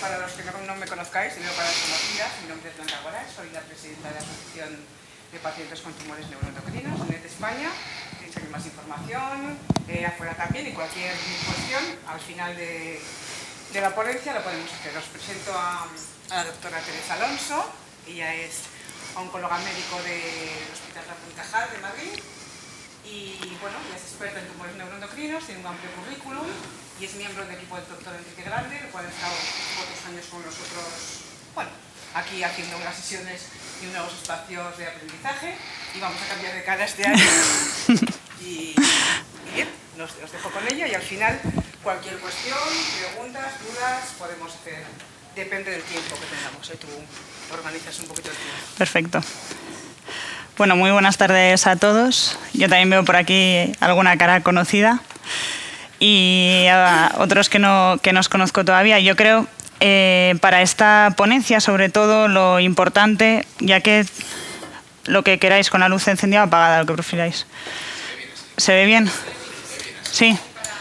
para los que no me conozcáis, y para las conocidas, mi nombre es Blanca Guaray, soy la presidenta de la Asociación de Pacientes con Tumores Neuroendocrinos en España. Si queréis más información, afuera también, y cualquier cuestión, al final de la ponencia lo podemos hacer. Os presento a la doctora Teresa Alonso. Ella es oncóloga médico del Hospital Ramón y Cajal de Madrid. Y bueno, ella es experta en tumores neuroendocrinos, tiene un amplio currículum y es miembro del equipo del doctor Enrique Grande, el cual ha estado otros años con nosotros, bueno, aquí haciendo unas sesiones y nuevos espacios de aprendizaje. Y vamos a cambiar de cara este año. Y bien, os dejo con ella y al final cualquier cuestión, preguntas, dudas, podemos hacer, depende del tiempo que tengamos. Tú organizas un poquito el tiempo. Perfecto. Bueno, muy buenas tardes a todos. Yo también veo por aquí alguna cara conocida y a otros que no os conozco todavía. Yo creo, para esta ponencia, sobre todo, lo importante, ya que lo que queráis con la luz encendida o apagada, lo que prefiráis. ¿Se ve bien? Sí.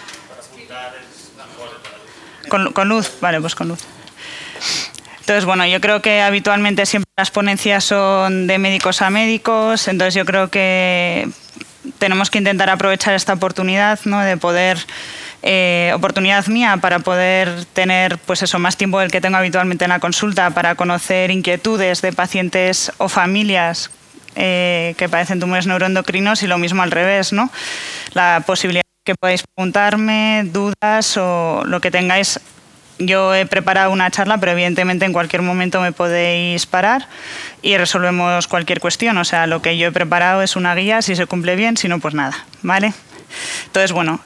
¿Con luz? Vale, pues con luz. Entonces, bueno, yo creo que habitualmente siempre las ponencias son de médicos a médicos, entonces yo creo que tenemos que intentar aprovechar esta oportunidad, ¿no?, de poder, oportunidad mía para poder tener, pues eso, más tiempo del que tengo habitualmente en la consulta, para conocer inquietudes de pacientes o familias que padecen tumores neuroendocrinos, y lo mismo al revés, ¿no? La posibilidad de que podáis preguntarme, dudas o lo que tengáis. Yo he preparado una charla, pero evidentemente en cualquier momento me podéis parar y resolvemos cualquier cuestión. O sea, lo que yo he preparado es una guía, si se cumple bien, si no, pues nada, ¿vale? Entonces, bueno,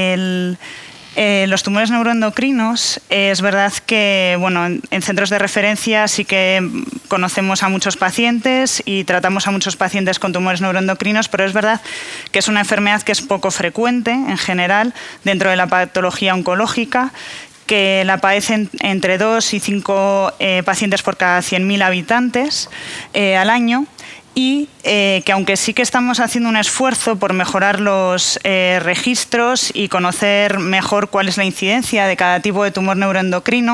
los tumores neuroendocrinos, es verdad que, bueno, en centros de referencia sí que conocemos a muchos pacientes y tratamos a muchos pacientes con tumores neuroendocrinos, pero es verdad que es una enfermedad que es poco frecuente en general dentro de la patología oncológica, que la padecen entre 2 y 5 pacientes por cada 100.000 habitantes al año, y que aunque sí que estamos haciendo un esfuerzo por mejorar los registros y conocer mejor cuál es la incidencia de cada tipo de tumor neuroendocrino,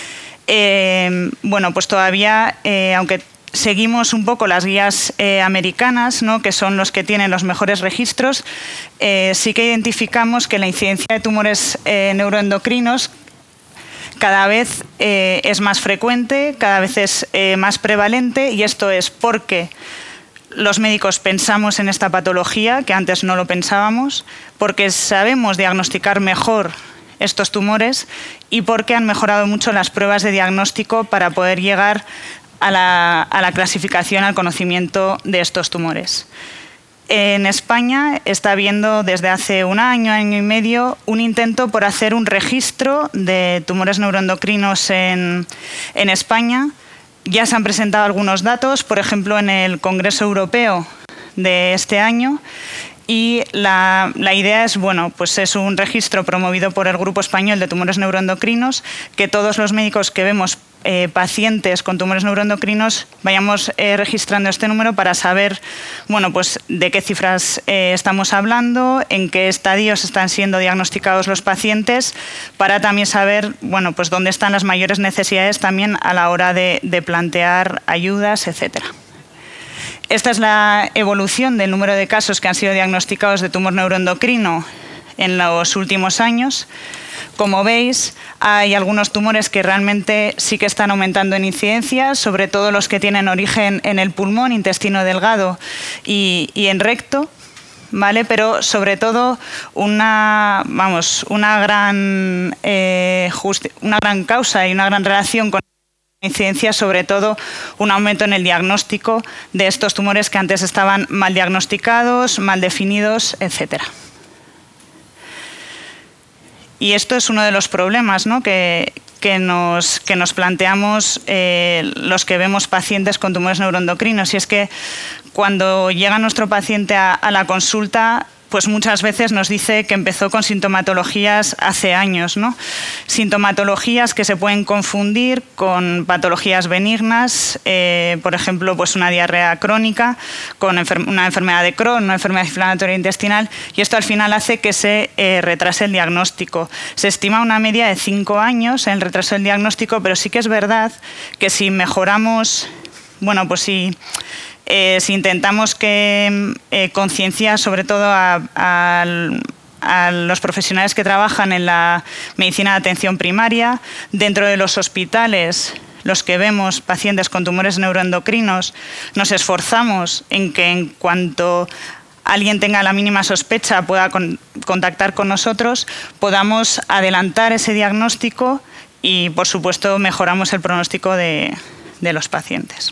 bueno, pues todavía, aunque seguimos un poco las guías americanas, ¿no?, que son los que tienen los mejores registros, sí que identificamos que la incidencia de tumores neuroendocrinos cada vez es más frecuente, cada vez es más prevalente, y esto es porque los médicos pensamos en esta patología, que antes no lo pensábamos, porque sabemos diagnosticar mejor estos tumores y porque han mejorado mucho las pruebas de diagnóstico para poder llegar a la clasificación, al conocimiento de estos tumores. En España está habiendo desde hace un año, año y medio, un intento por hacer un registro de tumores neuroendocrinos en España. Ya se han presentado algunos datos, por ejemplo, en el Congreso Europeo de este año, y la idea es, bueno, pues es un registro promovido por el Grupo Español de Tumores Neuroendocrinos, que todos los médicos que vemos pacientes con tumores neuroendocrinos vayamos registrando este número para saber, bueno, pues de qué cifras estamos hablando, en qué estadios están siendo diagnosticados los pacientes, para también saber, bueno, pues dónde están las mayores necesidades también a la hora de plantear ayudas, etcétera. Esta es la evolución del número de casos que han sido diagnosticados de tumor neuroendocrino en los últimos años. Como veis, hay algunos tumores que realmente sí que están aumentando en incidencia, sobre todo los que tienen origen en el pulmón, intestino delgado y en recto, ¿vale? Pero sobre todo una gran causa y una gran relación con incidencia, sobre todo un aumento en el diagnóstico de estos tumores que antes estaban mal diagnosticados, mal definidos, etcétera. Y esto es uno de los problemas, ¿no?, que nos planteamos los que vemos pacientes con tumores neuroendocrinos, y es que cuando llega nuestro paciente a la consulta, pues muchas veces nos dice que empezó con sintomatologías hace años, ¿no? Sintomatologías que se pueden confundir con patologías benignas, por ejemplo, pues una diarrea crónica, con una enfermedad de Crohn, una enfermedad inflamatoria intestinal, y esto al final hace que se retrase el diagnóstico. Se estima una media de 5 años en el retraso del diagnóstico, pero sí que es verdad que si mejoramos, bueno, pues si intentamos que concienciar sobre todo a los profesionales que trabajan en la medicina de atención primaria, dentro de los hospitales, los que vemos pacientes con tumores neuroendocrinos, nos esforzamos en que en cuanto alguien tenga la mínima sospecha pueda contactar con nosotros, podamos adelantar ese diagnóstico y, por supuesto, mejoramos el pronóstico de los pacientes.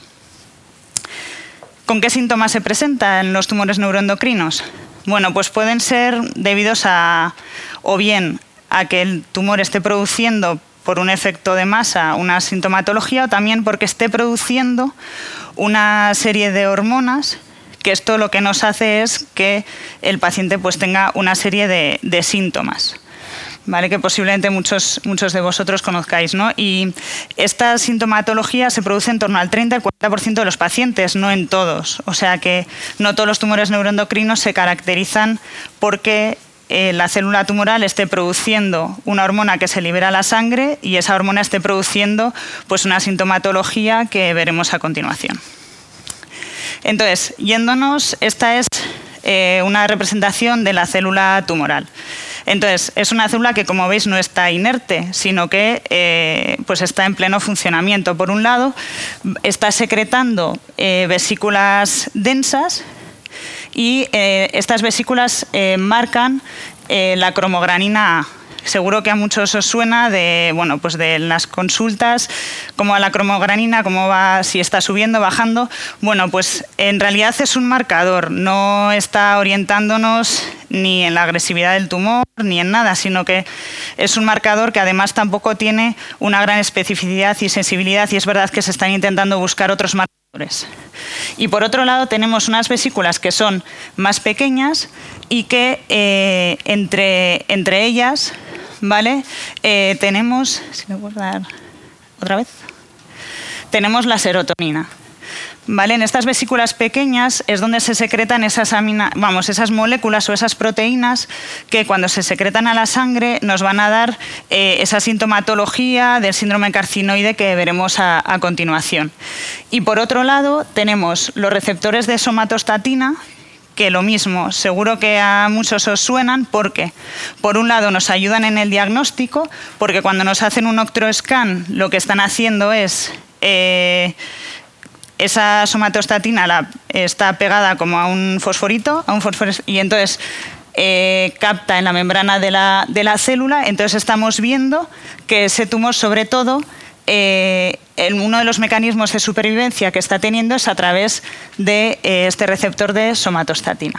¿Con qué síntomas se presentan los tumores neuroendocrinos? Bueno, pues pueden ser debidos o bien a que el tumor esté produciendo por un efecto de masa una sintomatología, o también porque esté produciendo una serie de hormonas, que esto lo que nos hace es que el paciente pues tenga una serie de síntomas, ¿vale? Que posiblemente muchos de vosotros conozcáis, ¿no? Y esta sintomatología se produce en torno al 30 al 40% de los pacientes, no en todos. O sea que no todos los tumores neuroendocrinos se caracterizan porque la célula tumoral esté produciendo una hormona que se libera a la sangre y esa hormona esté produciendo pues una sintomatología que veremos a continuación. Entonces, yéndonos, esta es una representación de la célula tumoral. Entonces, es una célula que, como veis, no está inerte, sino que pues está en pleno funcionamiento. Por un lado, está secretando vesículas densas y estas vesículas marcan la cromogranina A. Seguro que a muchos os suena pues de las consultas, cómo va la cromogranina, cómo va, si está subiendo, bajando. Bueno, pues en realidad es un marcador, no está orientándonos ni en la agresividad del tumor ni en nada, sino que es un marcador que además tampoco tiene una gran especificidad y sensibilidad, y es verdad que se están intentando buscar otros marcadores. Y por otro lado tenemos unas vesículas que son más pequeñas y que entre ellas, ¿vale? Tenemos, si me puedo dar otra vez, tenemos la serotonina. ¿Vale? En estas vesículas pequeñas es donde se secretan esas moléculas o esas proteínas que cuando se secretan a la sangre nos van a dar esa sintomatología del síndrome carcinoide que veremos a continuación. Y por otro lado tenemos los receptores de somatostatina, que lo mismo, seguro que a muchos os suenan porque, por un lado, nos ayudan en el diagnóstico, porque cuando nos hacen un octoscan lo que están haciendo es esa somatostatina está pegada como a un fosforito, y entonces capta en la membrana de la célula. Entonces estamos viendo que ese tumor, sobre todo, uno de los mecanismos de supervivencia que está teniendo es a través de este receptor de somatostatina.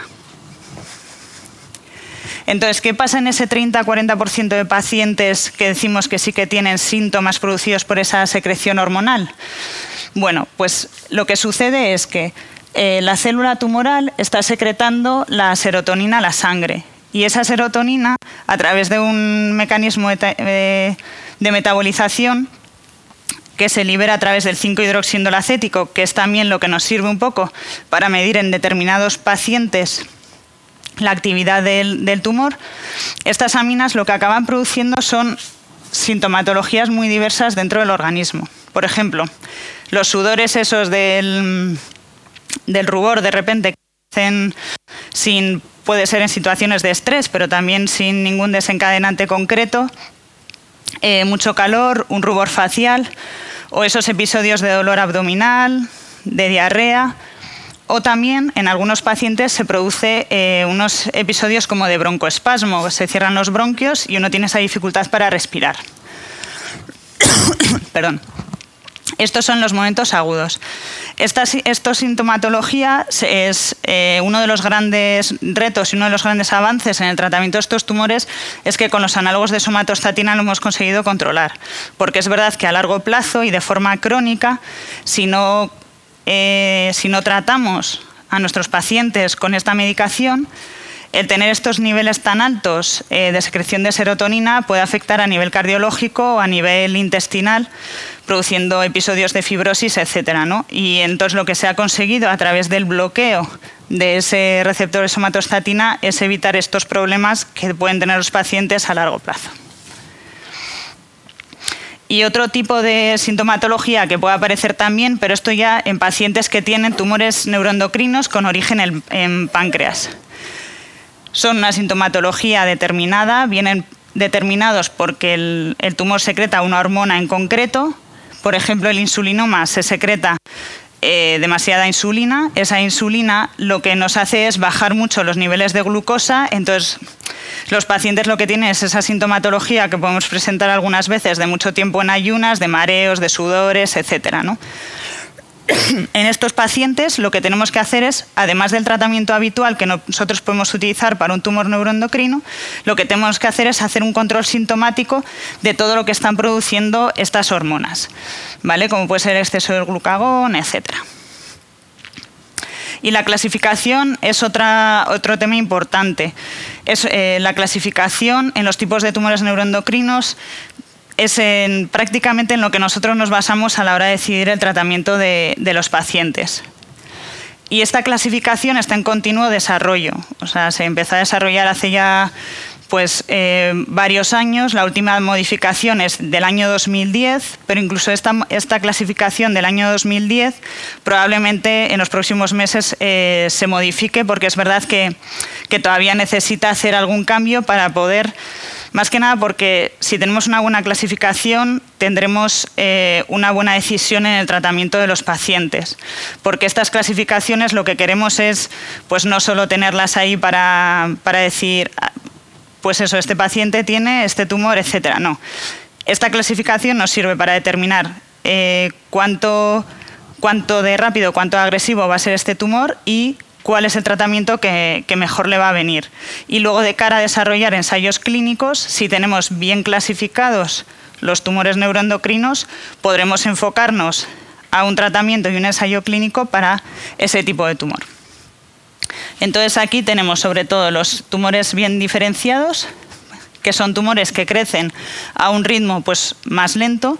Entonces, ¿qué pasa en ese 30-40% de pacientes que decimos que sí que tienen síntomas producidos por esa secreción hormonal? Bueno, pues lo que sucede es que la célula tumoral está secretando la serotonina a la sangre, y esa serotonina, a través de un mecanismo de metabolización que se libera a través del 5-hidroxiindolacético, que es también lo que nos sirve un poco para medir en determinados pacientes la actividad del tumor, estas aminas lo que acaban produciendo son sintomatologías muy diversas dentro del organismo. Por ejemplo, los sudores esos del rubor de repente que hacen puede ser en situaciones de estrés, pero también sin ningún desencadenante concreto, mucho calor, un rubor facial, o esos episodios de dolor abdominal, de diarrea, o también en algunos pacientes se produce unos episodios como de broncoespasmo, se cierran los bronquios y uno tiene esa dificultad para respirar. Perdón. Estos son los momentos agudos. Esta sintomatología es uno de los grandes retos y uno de los grandes avances en el tratamiento de estos tumores, es que con los análogos de somatostatina lo hemos conseguido controlar. Porque es verdad que a largo plazo y de forma crónica, si no tratamos a nuestros pacientes con esta medicación, el tener estos niveles tan altos de secreción de serotonina puede afectar a nivel cardiológico o a nivel intestinal, produciendo episodios de fibrosis, etcétera, ¿no? Y entonces lo que se ha conseguido a través del bloqueo de ese receptor de somatostatina es evitar estos problemas que pueden tener los pacientes a largo plazo. Y otro tipo de sintomatología que puede aparecer también, pero esto ya en pacientes que tienen tumores neuroendocrinos con origen en páncreas. Son una sintomatología determinada, vienen determinados porque el tumor secreta una hormona en concreto. Por ejemplo, el insulinoma se secreta demasiada insulina. Esa insulina lo que nos hace es bajar mucho los niveles de glucosa. Entonces, los pacientes lo que tienen es esa sintomatología que podemos presentar algunas veces de mucho tiempo en ayunas, de mareos, de sudores, etcétera, ¿no? En estos pacientes lo que tenemos que hacer es, además del tratamiento habitual que nosotros podemos utilizar para un tumor neuroendocrino, lo que tenemos que hacer es hacer un control sintomático de todo lo que están produciendo estas hormonas, ¿vale? Como puede ser el exceso de glucagón, etcétera. Y la clasificación es otro tema importante. La clasificación en los tipos de tumores neuroendocrinos es prácticamente en lo que nosotros nos basamos a la hora de decidir el tratamiento de los pacientes. Y esta clasificación está en continuo desarrollo. O sea, se empezó a desarrollar hace ya varios años. La última modificación es del año 2010, pero incluso esta clasificación del año 2010 probablemente en los próximos meses se modifique, porque es verdad que todavía necesita hacer algún cambio para poder... Más que nada porque si tenemos una buena clasificación tendremos una buena decisión en el tratamiento de los pacientes. Porque estas clasificaciones lo que queremos es pues no solo tenerlas ahí para decir, pues eso, este paciente tiene este tumor, etcétera. No. Esta clasificación nos sirve para determinar cuánto de rápido, cuánto agresivo va a ser este tumor y cuál es el tratamiento que mejor le va a venir. Y luego, de cara a desarrollar ensayos clínicos, si tenemos bien clasificados los tumores neuroendocrinos, podremos enfocarnos a un tratamiento y un ensayo clínico para ese tipo de tumor. Entonces, aquí tenemos sobre todo los tumores bien diferenciados, que son tumores que crecen a un ritmo pues, más lento,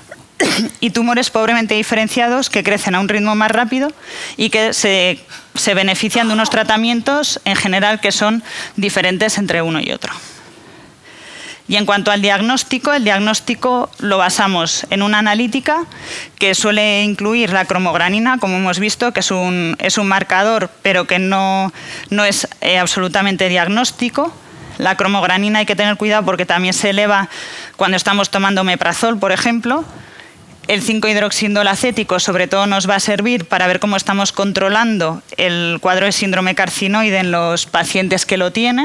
y tumores pobremente diferenciados que crecen a un ritmo más rápido y que se benefician de unos tratamientos en general que son diferentes entre uno y otro. Y en cuanto al diagnóstico, el diagnóstico lo basamos en una analítica que suele incluir la cromogranina, como hemos visto, que es un marcador, pero que no es absolutamente diagnóstico. La cromogranina hay que tener cuidado porque también se eleva cuando estamos tomando omeprazol, por ejemplo. El 5-hidroxindolacético sobre todo nos va a servir para ver cómo estamos controlando el cuadro de síndrome carcinoide en los pacientes que lo tienen.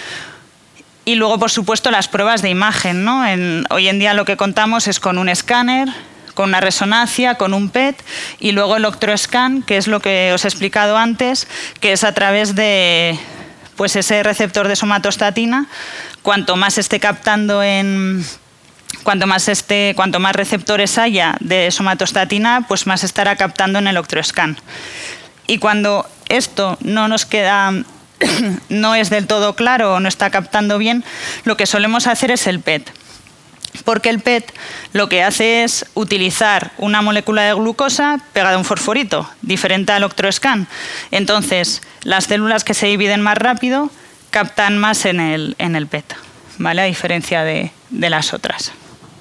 Y luego, por supuesto, las pruebas de imagen, ¿no? Hoy en día lo que contamos es con un escáner, con una resonancia, con un PET y luego el octroscan, que es lo que os he explicado antes, que es a través de pues, ese receptor de somatostatina. Cuanto más esté captando Cuanto más receptores haya de somatostatina, pues más estará captando en el octroscan. Y cuando esto no nos queda, no es del todo claro o no está captando bien, lo que solemos hacer es el PET. Porque el PET lo que hace es utilizar una molécula de glucosa pegada a un fosforito, diferente al octroscan. Entonces, las células que se dividen más rápido captan más en el PET, ¿vale? A diferencia de las otras.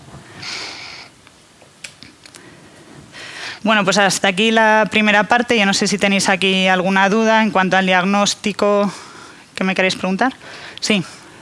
Bueno, pues hasta aquí la primera parte. Yo no sé si tenéis aquí alguna duda en cuanto al diagnóstico que me queréis preguntar. Sí.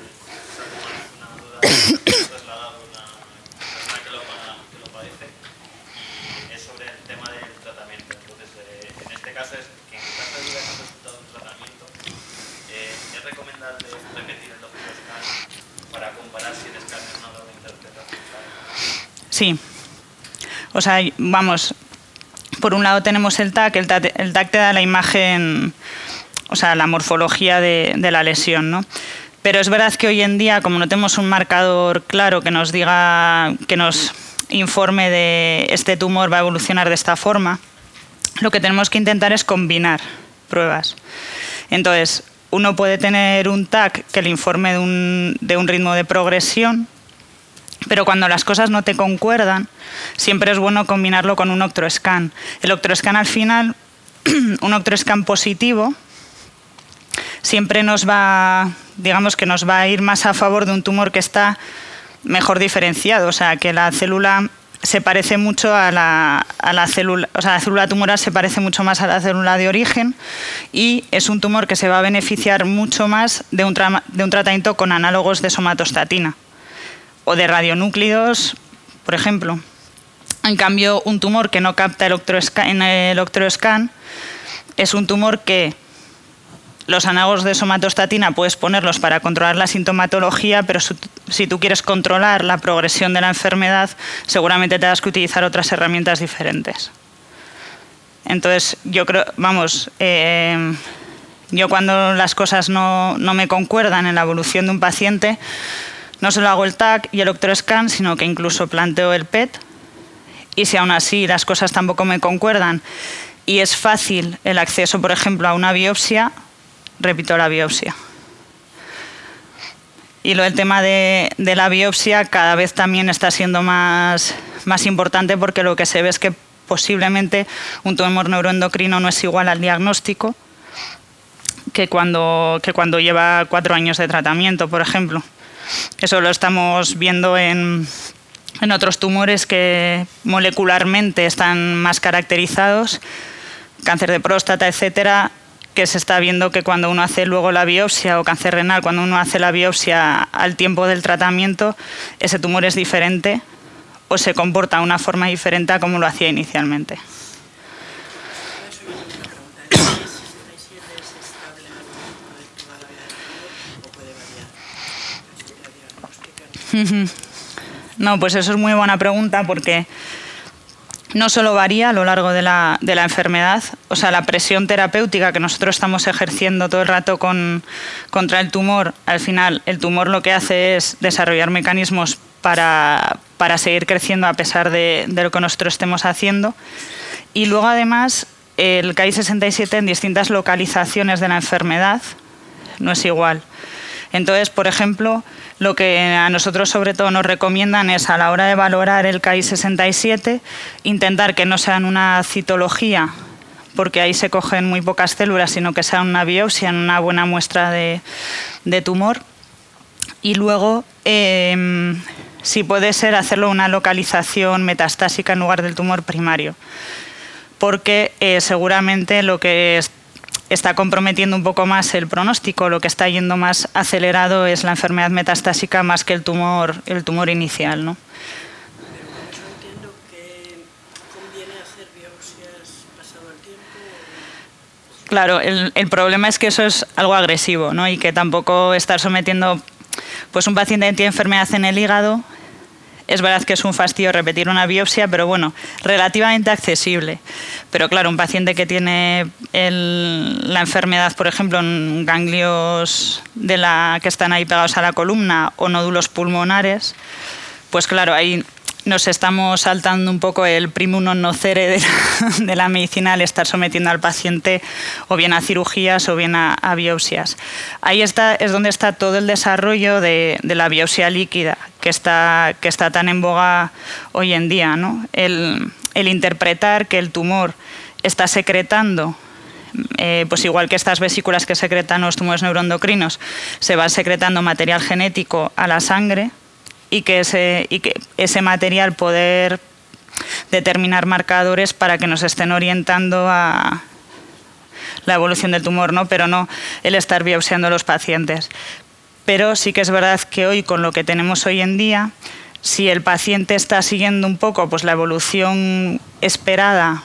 Sí. O sea, vamos, por un lado tenemos el TAC te da la imagen, o sea, la morfología de la lesión, ¿no? Pero es verdad que hoy en día, como no tenemos un marcador claro que nos diga, que nos informe de este tumor va a evolucionar de esta forma, lo que tenemos que intentar es combinar pruebas. Entonces, uno puede tener un TAC que le informe de un ritmo de progresión, pero cuando las cosas no te concuerdan, siempre es bueno combinarlo con un octroscan. El octroscan al final, un octroscan positivo, siempre nos va, digamos que nos va a ir más a favor de un tumor que está mejor diferenciado, o sea, que la célula se parece mucho a la célula, o sea, la célula tumoral se parece mucho más a la célula de origen y es un tumor que se va a beneficiar mucho más de un tratamiento con análogos de somatostatina o de radionúclidos, por ejemplo. En cambio, un tumor que no capta en el octroscan es un tumor que los análogos de somatostatina puedes ponerlos para controlar la sintomatología, pero si tú quieres controlar la progresión de la enfermedad, seguramente tengas que utilizar otras herramientas diferentes. Entonces, yo creo, vamos, yo cuando las cosas no me concuerdan en la evolución de un paciente, no solo hago el TAC y el octroscan, sino que incluso planteo el PET, y si aún así las cosas tampoco me concuerdan y es fácil el acceso, por ejemplo, a una biopsia, repito la biopsia. Y el tema de la biopsia cada vez también está siendo más importante porque lo que se ve es que posiblemente un tumor neuroendocrino no es igual al diagnóstico que cuando lleva 4 años de tratamiento, por ejemplo. Eso lo estamos viendo en otros tumores que molecularmente están más caracterizados, cáncer de próstata, etcétera, que se está viendo que cuando uno hace luego la biopsia, o cáncer renal, cuando uno hace la biopsia al tiempo del tratamiento, ese tumor es diferente o se comporta de una forma diferente a como lo hacía inicialmente. No, pues eso es muy buena pregunta porque no solo varía a lo largo de la enfermedad, o sea, la presión terapéutica que nosotros estamos ejerciendo todo el rato contra el tumor, al final el tumor lo que hace es desarrollar mecanismos para seguir creciendo a pesar de lo que nosotros estemos haciendo. Y luego además el Ki-67 en distintas localizaciones de la enfermedad no es igual. Entonces, por ejemplo, lo que a nosotros sobre todo nos recomiendan es a la hora de valorar el Ki-67 intentar que no sean una citología, porque ahí se cogen muy pocas células, sino que sea una biopsia en una buena muestra de tumor. Y luego, si puede ser, hacerlo una localización metastásica en lugar del tumor primario, porque seguramente lo que está comprometiendo un poco más el pronóstico, lo que está yendo más acelerado es la enfermedad metastásica más que el tumor inicial, ¿no? Pero con eso entiendo que conviene hacer biopsias pasado el tiempo. Claro, el problema es que eso es algo agresivo, ¿no? Y que tampoco estar sometiendo, pues un paciente que tiene enfermedad en el hígado, es verdad que es un fastidio repetir una biopsia, pero bueno, relativamente accesible. Pero claro, un paciente que tiene la enfermedad, por ejemplo, en ganglios que están ahí pegados a la columna o nódulos pulmonares, pues claro, ahí nos estamos saltando un poco el primum non nocere de la medicina al estar sometiendo al paciente o bien a cirugías o bien a biopsias. Ahí es donde está todo el desarrollo de la biopsia líquida, que está tan en boga hoy en día, ¿no? El interpretar que el tumor está secretando, pues igual que estas vesículas que secretan los tumores neuroendocrinos, se va secretando material genético a la sangre, y que ese material poder determinar marcadores para que nos estén orientando a la evolución del tumor, ¿no? Pero no el estar biopsiando a los pacientes. Pero sí que es verdad que hoy, con lo que tenemos hoy en día, si el paciente está siguiendo un poco pues la evolución esperada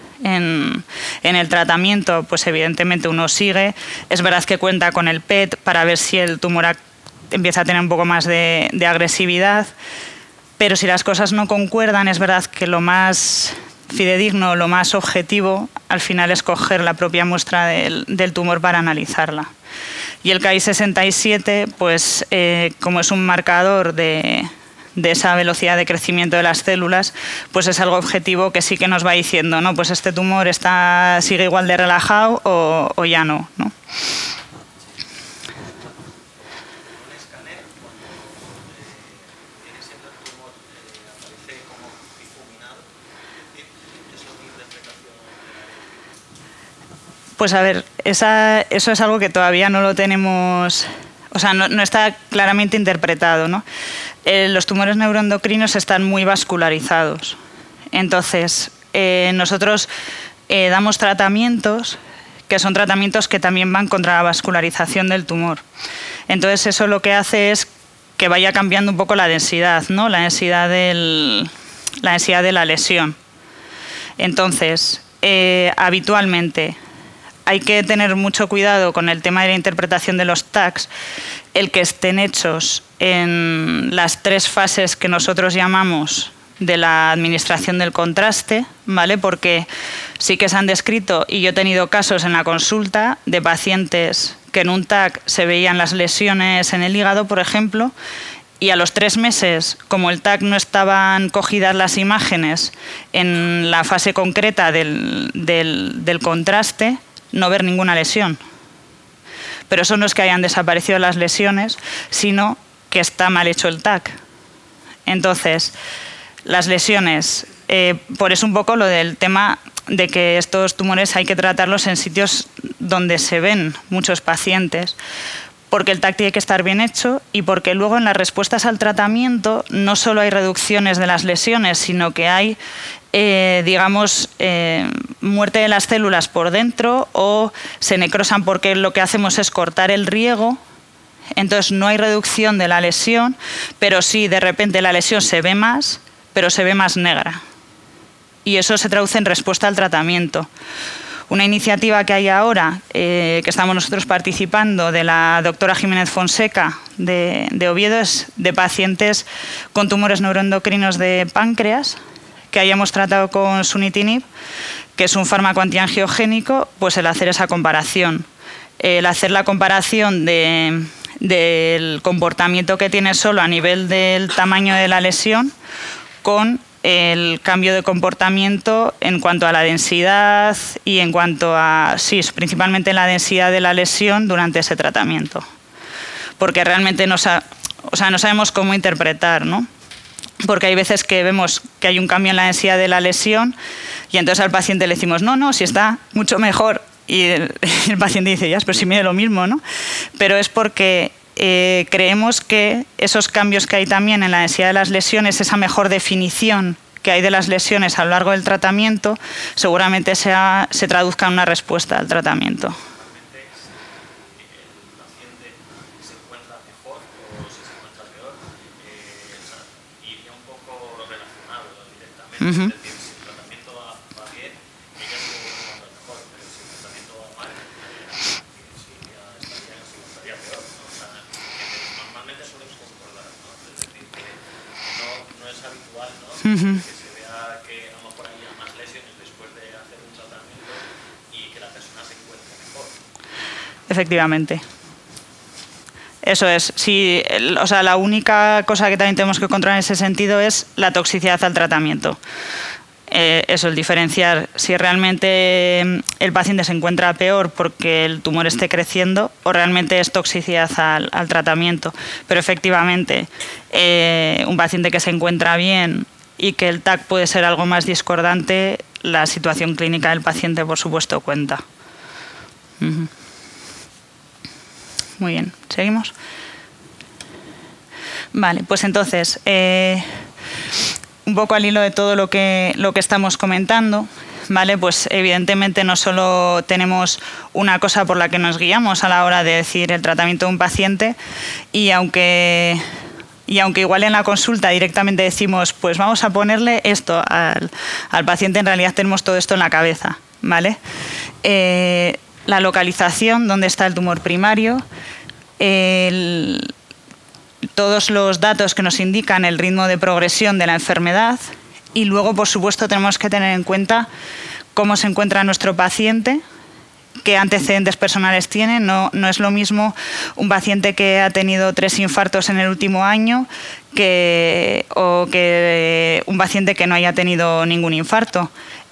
en el tratamiento, pues evidentemente uno sigue. Es verdad que cuenta con el PET para ver si el tumor empieza a tener un poco más de agresividad, pero si las cosas no concuerdan, es verdad que lo más fidedigno, lo más objetivo, al final es coger la propia muestra del tumor para analizarla. Y el Ki-67, pues como es un marcador de esa velocidad de crecimiento de las células, pues es algo objetivo que sí que nos va diciendo, ¿no? Pues este tumor sigue igual de relajado o ya no, ¿no? Pues a ver, eso es algo que todavía no lo tenemos, o sea, no está claramente interpretado, ¿no? Los tumores neuroendocrinos están muy vascularizados. Entonces, nosotros damos tratamientos que son tratamientos que también van contra la vascularización del tumor. Entonces, eso lo que hace es que vaya cambiando un poco la densidad, ¿no? La densidad de la lesión. Entonces, habitualmente hay que tener mucho cuidado con el tema de la interpretación de los TACs, el que estén hechos en las 3 fases que nosotros llamamos de la administración del contraste, ¿vale? Porque sí que se han descrito, y yo he tenido casos en la consulta de pacientes que en un TAC se veían las lesiones en el hígado, por ejemplo, y a los 3 meses, como el TAC no estaban cogidas las imágenes en la fase concreta del contraste, no ver ninguna lesión. Pero eso no es que hayan desaparecido las lesiones, sino que está mal hecho el TAC. Entonces, las lesiones, por eso un poco lo del tema de que estos tumores hay que tratarlos en sitios donde se ven muchos pacientes, porque el TAC tiene que estar bien hecho y porque luego en las respuestas al tratamiento no solo hay reducciones de las lesiones, sino que hay, digamos, muerte de las células por dentro o se necrosan porque lo que hacemos es cortar el riego. Entonces no hay reducción de la lesión, pero sí de repente la lesión se ve más, pero se ve más negra. Y eso se traduce en respuesta al tratamiento. Una iniciativa que hay ahora, que estamos nosotros participando, de la doctora Jiménez Fonseca de Oviedo, es de pacientes con tumores neuroendocrinos de páncreas, que hayamos tratado con sunitinib, que es un fármaco antiangiogénico, pues el hacer esa comparación. El hacer la comparación del comportamiento que tiene solo a nivel del tamaño de la lesión con el cambio de comportamiento en cuanto a la densidad y en cuanto a, sí, principalmente la densidad de la lesión durante ese tratamiento. Porque realmente no sabemos cómo interpretar, ¿no? Porque hay veces que vemos que hay un cambio en la densidad de la lesión y entonces al paciente le decimos, no, si está mucho mejor. Y el paciente dice, ya, pero si mide lo mismo, ¿no? Pero es porque creemos que esos cambios que hay también en la densidad de las lesiones, esa mejor definición que hay de las lesiones a lo largo del tratamiento, seguramente se traduzca en una respuesta al tratamiento. Es decir, si el tratamiento va bien, ella se encuentra mejor, pero si el tratamiento va mal, si ella estaría, se encontraría peor, ¿no? O sea, normalmente suelen concordar, ¿no? Es decir, que no es habitual, ¿no? Que se vea que a lo mejor haya más lesiones después de hacer un tratamiento y que la persona se encuentre mejor. Efectivamente. Eso es. Sí, o sea, la única cosa que también tenemos que controlar en ese sentido es la toxicidad al tratamiento. Eso, el diferenciar si realmente el paciente se encuentra peor porque el tumor esté creciendo o realmente es toxicidad al tratamiento. Pero efectivamente, un paciente que se encuentra bien y que el TAC puede ser algo más discordante, la situación clínica del paciente, por supuesto, cuenta. Muy bien, ¿seguimos? Vale, pues entonces, un poco al hilo de todo lo que estamos comentando, ¿vale? Pues evidentemente no solo tenemos una cosa por la que nos guiamos a la hora de decir el tratamiento de un paciente y aunque igual en la consulta directamente decimos, pues vamos a ponerle esto al paciente, en realidad tenemos todo esto en la cabeza, ¿vale? La localización, dónde está el tumor primario, todos los datos que nos indican el ritmo de progresión de la enfermedad y luego, por supuesto, tenemos que tener en cuenta cómo se encuentra nuestro paciente, qué antecedentes personales tiene. No es lo mismo un paciente que ha tenido 3 infartos en el último año o que un paciente que no haya tenido ningún infarto.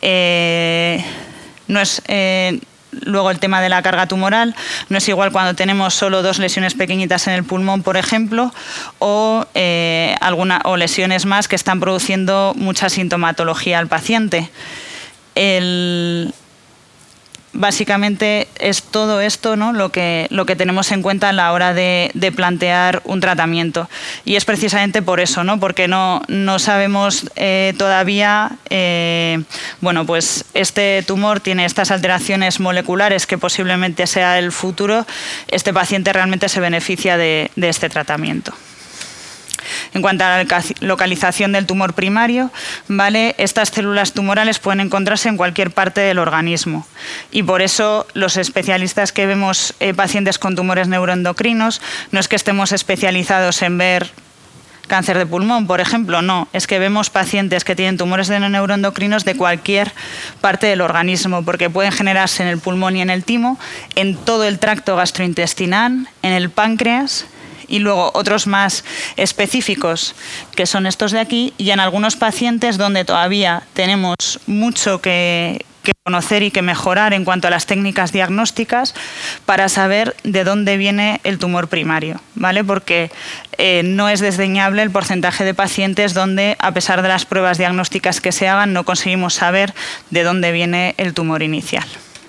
Luego el tema de la carga tumoral, no es igual cuando tenemos solo 2 lesiones pequeñitas en el pulmón, por ejemplo, o lesiones más que están produciendo mucha sintomatología al paciente. básicamente es todo esto, ¿no?, lo que tenemos en cuenta a la hora de plantear un tratamiento. Y es precisamente por eso, ¿no?, porque no sabemos todavía, bueno, pues este tumor tiene estas alteraciones moleculares que posiblemente sea el futuro. Este paciente realmente se beneficia de este tratamiento. En cuanto a la localización del tumor primario, ¿vale?, estas células tumorales pueden encontrarse en cualquier parte del organismo y por eso los especialistas que vemos pacientes con tumores neuroendocrinos no es que estemos especializados en ver cáncer de pulmón, por ejemplo, no, es que vemos pacientes que tienen tumores neuroendocrinos de cualquier parte del organismo, porque pueden generarse en el pulmón y en el timo, en todo el tracto gastrointestinal, en el páncreas, y luego otros más específicos, que son estos de aquí, y en algunos pacientes donde todavía tenemos mucho que conocer y que mejorar en cuanto a las técnicas diagnósticas para saber de dónde viene el tumor primario, ¿vale? Porque no es desdeñable el porcentaje de pacientes donde, a pesar de las pruebas diagnósticas que se hagan, no conseguimos saber de dónde viene el tumor inicial.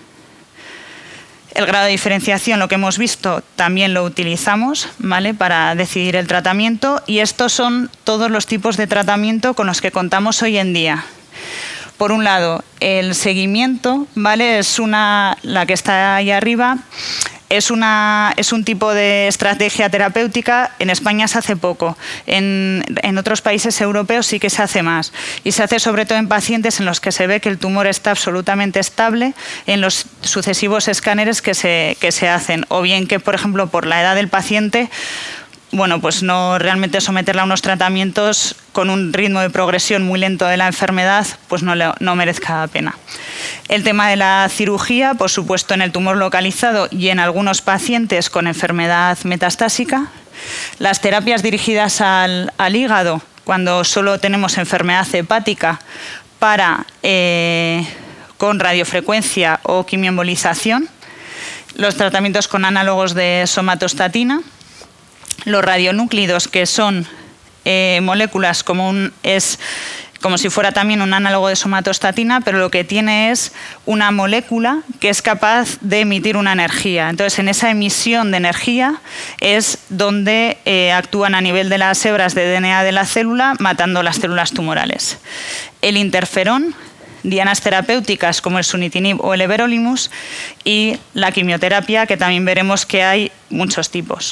El grado de diferenciación, lo que hemos visto, también lo utilizamos, ¿vale?, para decidir el tratamiento, y estos son todos los tipos de tratamiento con los que contamos hoy en día. Por un lado, el seguimiento, ¿vale?, es la que está ahí arriba, es un tipo de estrategia terapéutica. En España se hace poco, en otros países europeos sí que se hace más, y se hace sobre todo en pacientes en los que se ve que el tumor está absolutamente estable en los sucesivos escáneres que se hacen, o bien que, por ejemplo, por la edad del paciente, bueno, pues no realmente someterla a unos tratamientos con un ritmo de progresión muy lento de la enfermedad, pues no merezca la pena. El tema de la cirugía, por supuesto, en el tumor localizado y en algunos pacientes con enfermedad metastásica. Las terapias dirigidas al hígado, cuando solo tenemos enfermedad hepática, con radiofrecuencia o quimioembolización. Los tratamientos con análogos de somatostatina. Los radionúclidos, que son moléculas como si fuera también un análogo de somatostatina, pero lo que tiene es una molécula que es capaz de emitir una energía. Entonces, en esa emisión de energía es donde actúan a nivel de las hebras de DNA de la célula, matando las células tumorales. El interferón, dianas terapéuticas como el sunitinib o el everolimus, y la quimioterapia, que también veremos que hay muchos tipos.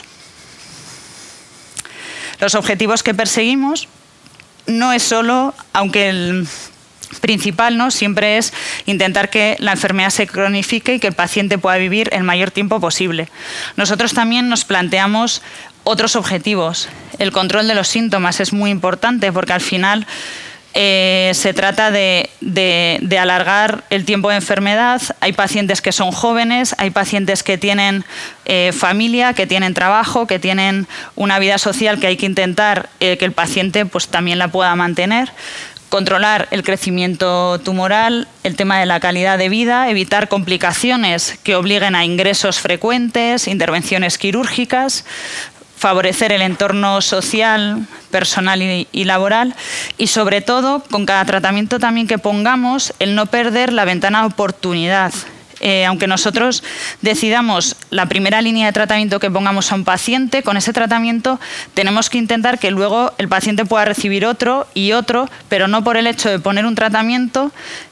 Los objetivos que perseguimos no es solo, aunque el principal, ¿no?, siempre es intentar que la enfermedad se cronifique y que el paciente pueda vivir el mayor tiempo posible. Nosotros también nos planteamos otros objetivos. El control de los síntomas es muy importante porque al final se trata de alargar el tiempo de enfermedad. Hay pacientes que son jóvenes, hay pacientes que tienen familia, que tienen trabajo, que tienen una vida social que hay que intentar que el paciente pues, también la pueda mantener. Controlar el crecimiento tumoral, el tema de la calidad de vida, evitar complicaciones que obliguen a ingresos frecuentes, intervenciones quirúrgicas, favorecer el entorno social, personal y laboral, y sobre todo, con cada tratamiento también que pongamos, el no perder la ventana de oportunidad. Aunque nosotros decidamos la primera línea de tratamiento que pongamos a un paciente, con ese tratamiento tenemos que intentar que luego el paciente pueda recibir otro y otro, pero no por el hecho de poner un tratamiento,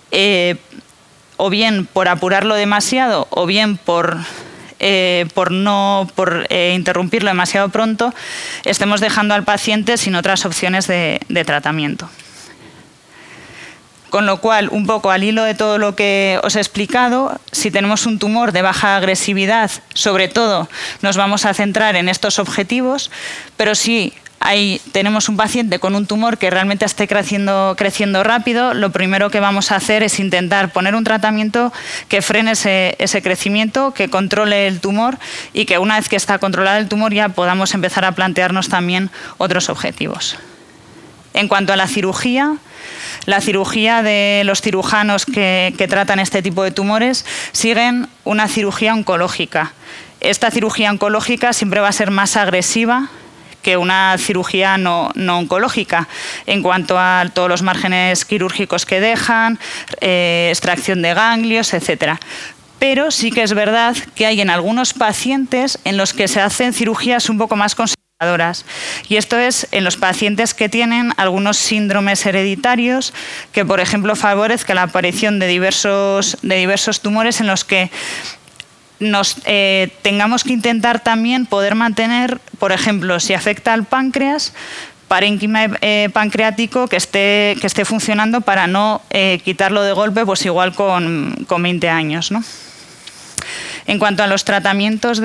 o bien por apurarlo demasiado, o bien por interrumpirlo demasiado pronto, estemos dejando al paciente sin otras opciones de tratamiento. Con lo cual, un poco al hilo de todo lo que os he explicado, si tenemos un tumor de baja agresividad, sobre todo nos vamos a centrar en estos objetivos, pero si tenemos un paciente con un tumor que realmente esté creciendo rápido, lo primero que vamos a hacer es intentar poner un tratamiento que frene ese crecimiento, que controle el tumor y que una vez que está controlado el tumor ya podamos empezar a plantearnos también otros objetivos. En cuanto a la cirugía de los cirujanos que tratan este tipo de tumores siguen una cirugía oncológica. Esta cirugía oncológica siempre va a ser más agresiva que una cirugía no oncológica en cuanto a todos los márgenes quirúrgicos que dejan, extracción de ganglios, etc. pero sí que es verdad que hay en algunos pacientes en los que se hacen cirugías un poco más conservadoras. Y esto es en los pacientes que tienen algunos síndromes hereditarios que, por ejemplo, favorezcan la aparición de diversos tumores en los que tengamos que intentar también poder mantener, por ejemplo, si afecta al páncreas, parénquima pancreático que esté funcionando para no quitarlo de golpe, pues igual con 20 años, ¿no? En cuanto a los tratamientos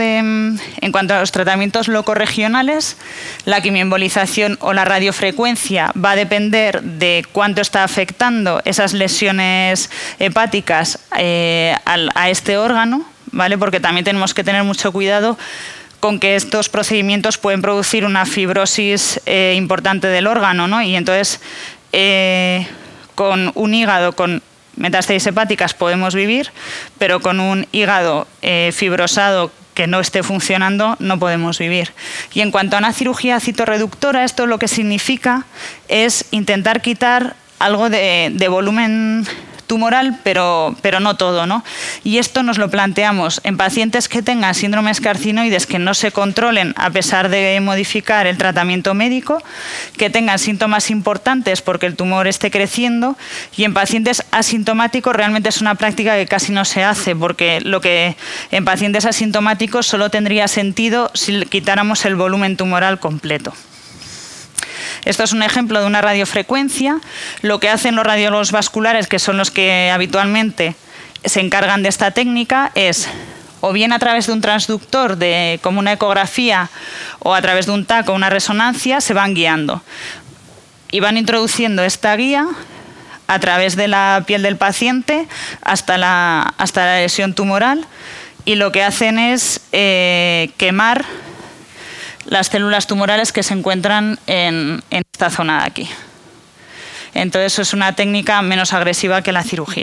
locorregionales, la quimioembolización o la radiofrecuencia va a depender de cuánto está afectando esas lesiones hepáticas a este órgano, ¿vale? Porque también tenemos que tener mucho cuidado con que estos procedimientos pueden producir una fibrosis importante del órgano, ¿no? Y entonces, con un hígado con metástasis hepáticas podemos vivir, pero con un hígado fibrosado que no esté funcionando no podemos vivir. Y en cuanto a una cirugía citorreductora, esto lo que significa es intentar quitar algo de volumen tumoral, pero no todo, ¿no? Y esto nos lo planteamos en pacientes que tengan síndromes carcinoides que no se controlen a pesar de modificar el tratamiento médico, que tengan síntomas importantes porque el tumor esté creciendo, y en pacientes asintomáticos realmente es una práctica que casi no se hace, porque lo que en pacientes asintomáticos solo tendría sentido si quitáramos el volumen tumoral completo. Esto es un ejemplo de una radiofrecuencia. Lo que hacen los radiólogos vasculares, que son los que habitualmente se encargan de esta técnica, es o bien a través de un transductor como una ecografía o a través de un TAC o una resonancia, se van guiando. Y van introduciendo esta guía a través de la piel del paciente hasta la lesión tumoral, y lo que hacen es quemar las células tumorales que se encuentran en esta zona de aquí. Entonces es una técnica menos agresiva que la cirugía.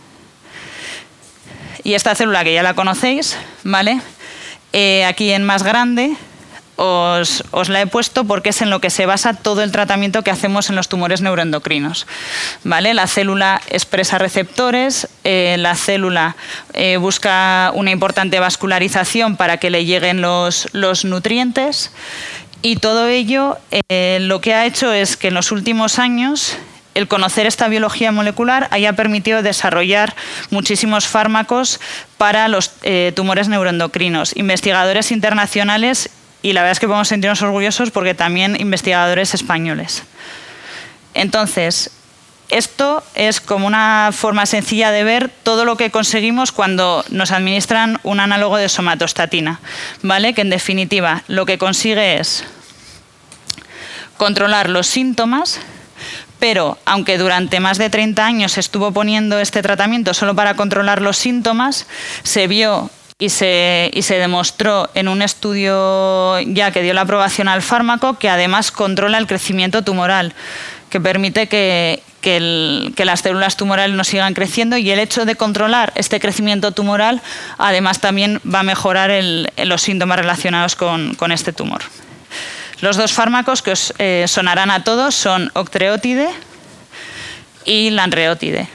Y esta célula, que ya la conocéis, ¿vale? Aquí en más grande os la he puesto porque es en lo que se basa todo el tratamiento que hacemos en los tumores neuroendocrinos, ¿vale? La célula expresa receptores, la célula busca una importante vascularización para que le lleguen los nutrientes, y todo ello lo que ha hecho es que en los últimos años el conocer esta biología molecular haya permitido desarrollar muchísimos fármacos para los tumores neuroendocrinos. Investigadores internacionales, y la verdad es que podemos sentirnos orgullosos porque también investigadores españoles. Entonces, esto es como una forma sencilla de ver todo lo que conseguimos cuando nos administran un análogo de somatostatina, ¿vale? Que en definitiva lo que consigue es controlar los síntomas, pero aunque durante más de 30 años se estuvo poniendo este tratamiento solo para controlar los síntomas, se vio y se demostró en un estudio ya que dio la aprobación al fármaco que además controla el crecimiento tumoral, que permite que las células tumorales no sigan creciendo, y el hecho de controlar este crecimiento tumoral además también va a mejorar los síntomas relacionados con este tumor. Los dos fármacos que os sonarán a todos son octreotide y lanreotide.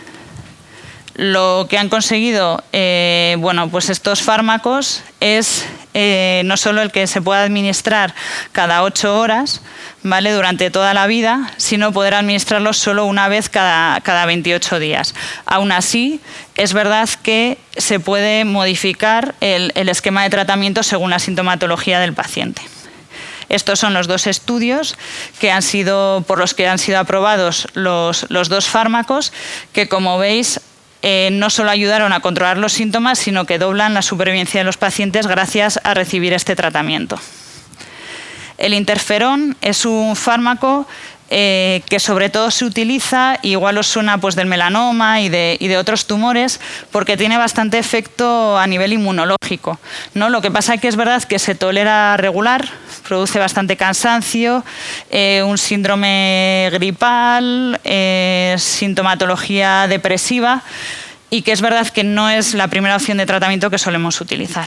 Lo que han conseguido pues estos fármacos es no solo el que se pueda administrar cada 8 horas, ¿vale? Durante toda la vida, sino poder administrarlos solo una vez cada 28 días. Aún así, es verdad que se puede modificar el esquema de tratamiento según la sintomatología del paciente. Estos son los dos estudios por los que han sido aprobados los dos fármacos, que, como veis, no solo ayudaron a controlar los síntomas, sino que doblan la supervivencia de los pacientes gracias a recibir este tratamiento. El interferón es un fármaco que sobre todo se utiliza, igual os suena pues del melanoma y de otros tumores, porque tiene bastante efecto a nivel inmunológico, ¿no? Lo que pasa es que es verdad que se tolera regular, produce bastante cansancio, un síndrome gripal, sintomatología depresiva, y que es verdad que no es la primera opción de tratamiento que solemos utilizar.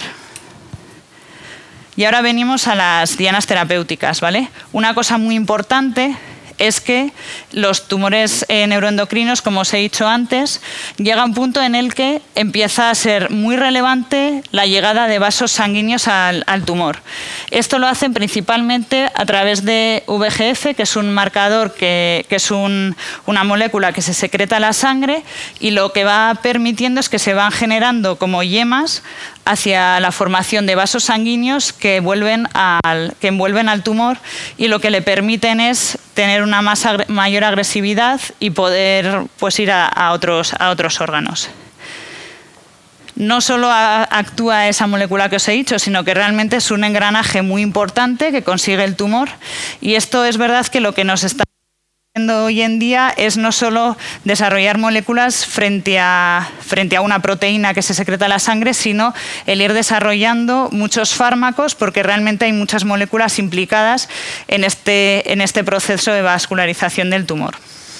Y ahora venimos a las dianas terapéuticas, ¿vale? Una cosa muy importante es que los tumores neuroendocrinos, como os he dicho antes, llega a un punto en el que empieza a ser muy relevante la llegada de vasos sanguíneos al tumor. Esto lo hacen principalmente a través de VEGF, que es un marcador que es una molécula que se secreta en la sangre, y lo que va permitiendo es que se van generando como yemas hacia la formación de vasos sanguíneos que envuelven al tumor, y lo que le permiten es tener una mayor agresividad y poder pues, ir a otros órganos. No solo actúa esa molécula que os he dicho, sino que realmente es un engranaje muy importante que consigue el tumor, y esto es verdad que lo que nos está hoy en día es no solo desarrollar moléculas frente a una proteína que se secreta en la sangre, sino el ir desarrollando muchos fármacos, porque realmente hay muchas moléculas implicadas en este proceso de vascularización del tumor.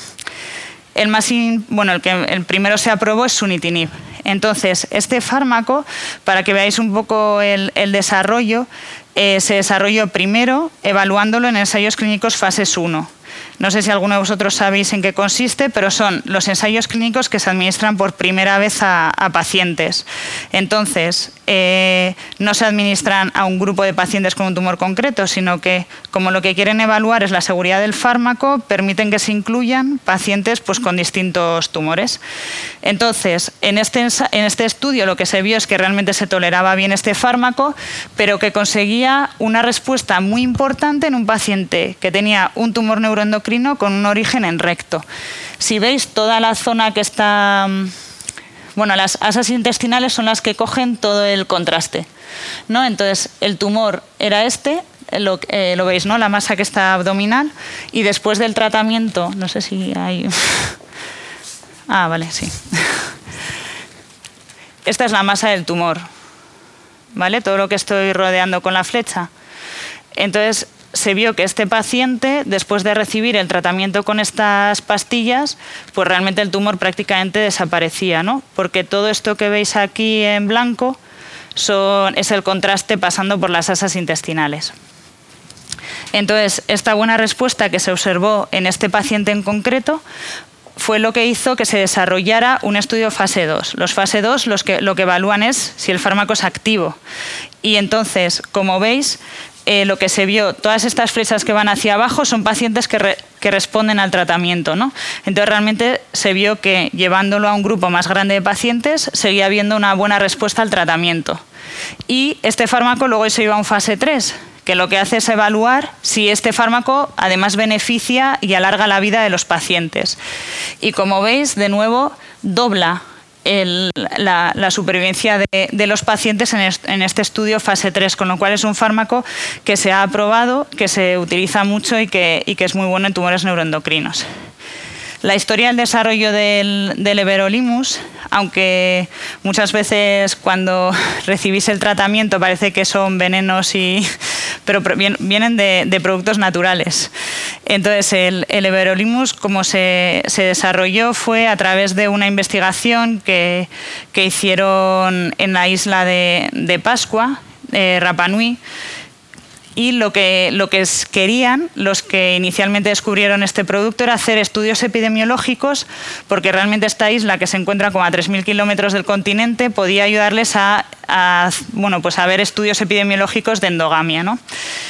El primero se aprobó es sunitinib. Entonces, este fármaco, para que veáis un poco el desarrollo, se desarrolló primero evaluándolo en ensayos clínicos fases 1. No sé si alguno de vosotros sabéis en qué consiste, pero son los ensayos clínicos que se administran por primera vez a pacientes. Entonces, no se administran a un grupo de pacientes con un tumor concreto, sino que, como lo que quieren evaluar es la seguridad del fármaco, permiten que se incluyan pacientes pues, con distintos tumores. Entonces, en este estudio lo que se vio es que realmente se toleraba bien este fármaco, pero que conseguía una respuesta muy importante en un paciente que tenía un tumor neuroendocrino con un origen en recto. Si veis, toda la zona que está... las asas intestinales son las que cogen todo el contraste, ¿no? Entonces, el tumor era lo veis, ¿no? La masa que está abdominal, y después del tratamiento, no sé si hay... vale, sí. Esta es la masa del tumor, ¿vale? Todo lo que estoy rodeando con la flecha. Entonces, se vio que este paciente, después de recibir el tratamiento con estas pastillas, pues realmente el tumor prácticamente desaparecía, ¿no? Porque todo esto que veis aquí en blanco es el contraste pasando por las asas intestinales. Entonces, esta buena respuesta que se observó en este paciente en concreto fue lo que hizo que se desarrollara un estudio fase 2. Los fase 2 lo que evalúan es si el fármaco es activo. Y entonces, como veis, lo que se vio, todas estas flechas que van hacia abajo son pacientes que responden al tratamiento, ¿no? Entonces realmente se vio que llevándolo a un grupo más grande de pacientes seguía habiendo una buena respuesta al tratamiento. Y este fármaco luego se iba a un fase 3, que lo que hace es evaluar si este fármaco además beneficia y alarga la vida de los pacientes. Y como veis, de nuevo, dobla la supervivencia de los pacientes en este estudio fase 3, con lo cual es un fármaco que se ha aprobado, que se utiliza mucho y que es muy bueno en tumores neuroendocrinos. La historia del desarrollo del everolimus, aunque muchas veces cuando recibís el tratamiento parece que son venenos, pero vienen de productos naturales. Entonces, el everolimus, como se desarrolló, fue a través de una investigación que hicieron en la isla de Pascua, Rapa Nui. Y lo que querían, los que inicialmente descubrieron este producto, era hacer estudios epidemiológicos, porque realmente esta isla, que se encuentra como a 3.000 kilómetros del continente, podía ayudarles a ver estudios epidemiológicos de endogamia, ¿no?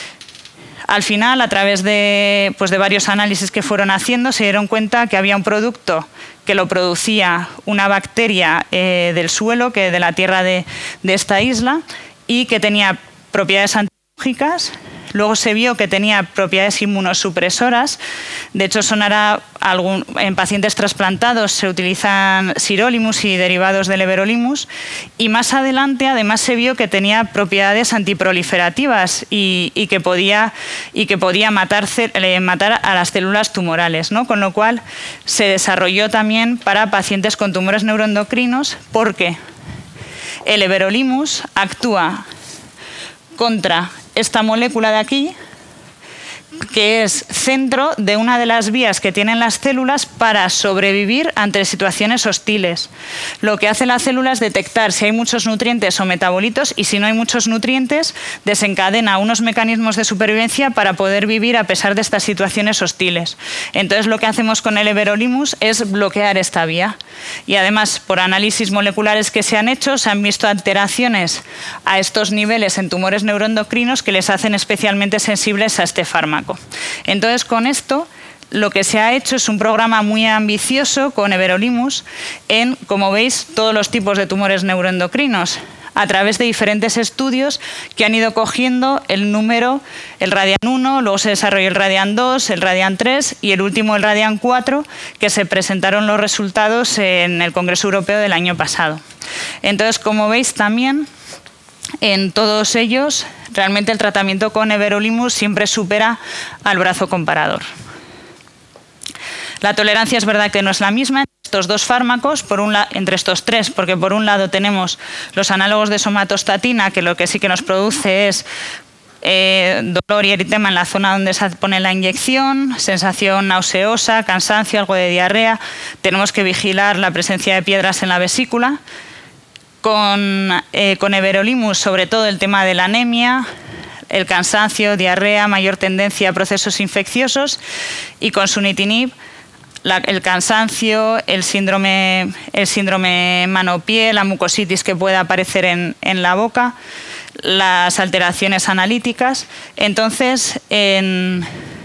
Al final, a través de varios análisis que fueron haciendo, se dieron cuenta que había un producto que lo producía una bacteria del suelo, de la tierra de esta isla, y que tenía propiedades antibióticas. Luego se vio que tenía propiedades inmunosupresoras. De hecho, en pacientes trasplantados se utilizan sirolimus y derivados del everolimus. Y más adelante, además, se vio que tenía propiedades antiproliferativas y que podía matar a las células tumorales, ¿no? Con lo cual se desarrolló también para pacientes con tumores neuroendocrinos, porque el everolimus actúa contra esta molécula de aquí, que es centro de una de las vías que tienen las células para sobrevivir ante situaciones hostiles. Lo que hace la célula es detectar si hay muchos nutrientes o metabolitos, y si no hay muchos nutrientes, desencadena unos mecanismos de supervivencia para poder vivir a pesar de estas situaciones hostiles. Entonces, lo que hacemos con el everolimus es bloquear esta vía. Y además, por análisis moleculares que se han hecho, se han visto alteraciones a estos niveles en tumores neuroendocrinos que les hacen especialmente sensibles a este fármaco. Entonces, con esto, lo que se ha hecho es un programa muy ambicioso con everolimus en, como veis, todos los tipos de tumores neuroendocrinos, a través de diferentes estudios que han ido cogiendo el número, el Radian-1, luego se desarrolló el Radian-2, el Radian-3 y el último, el Radian-4, que se presentaron los resultados en el Congreso Europeo del año pasado. Entonces, como veis también, en todos ellos, realmente el tratamiento con everolimus siempre supera al brazo comparador. La tolerancia es verdad que no es la misma entre estos dos fármacos, entre estos tres, porque por un lado tenemos los análogos de somatostatina, que lo que sí que nos produce es dolor y eritema en la zona donde se pone la inyección, sensación nauseosa, cansancio, algo de diarrea. Tenemos que vigilar la presencia de piedras en la vesícula. Con everolimus, sobre todo el tema de la anemia, el cansancio, diarrea, mayor tendencia a procesos infecciosos, y con sunitinib, el cansancio, el síndrome mano-pie, la mucositis que puede aparecer en la boca, las alteraciones analíticas. Entonces, en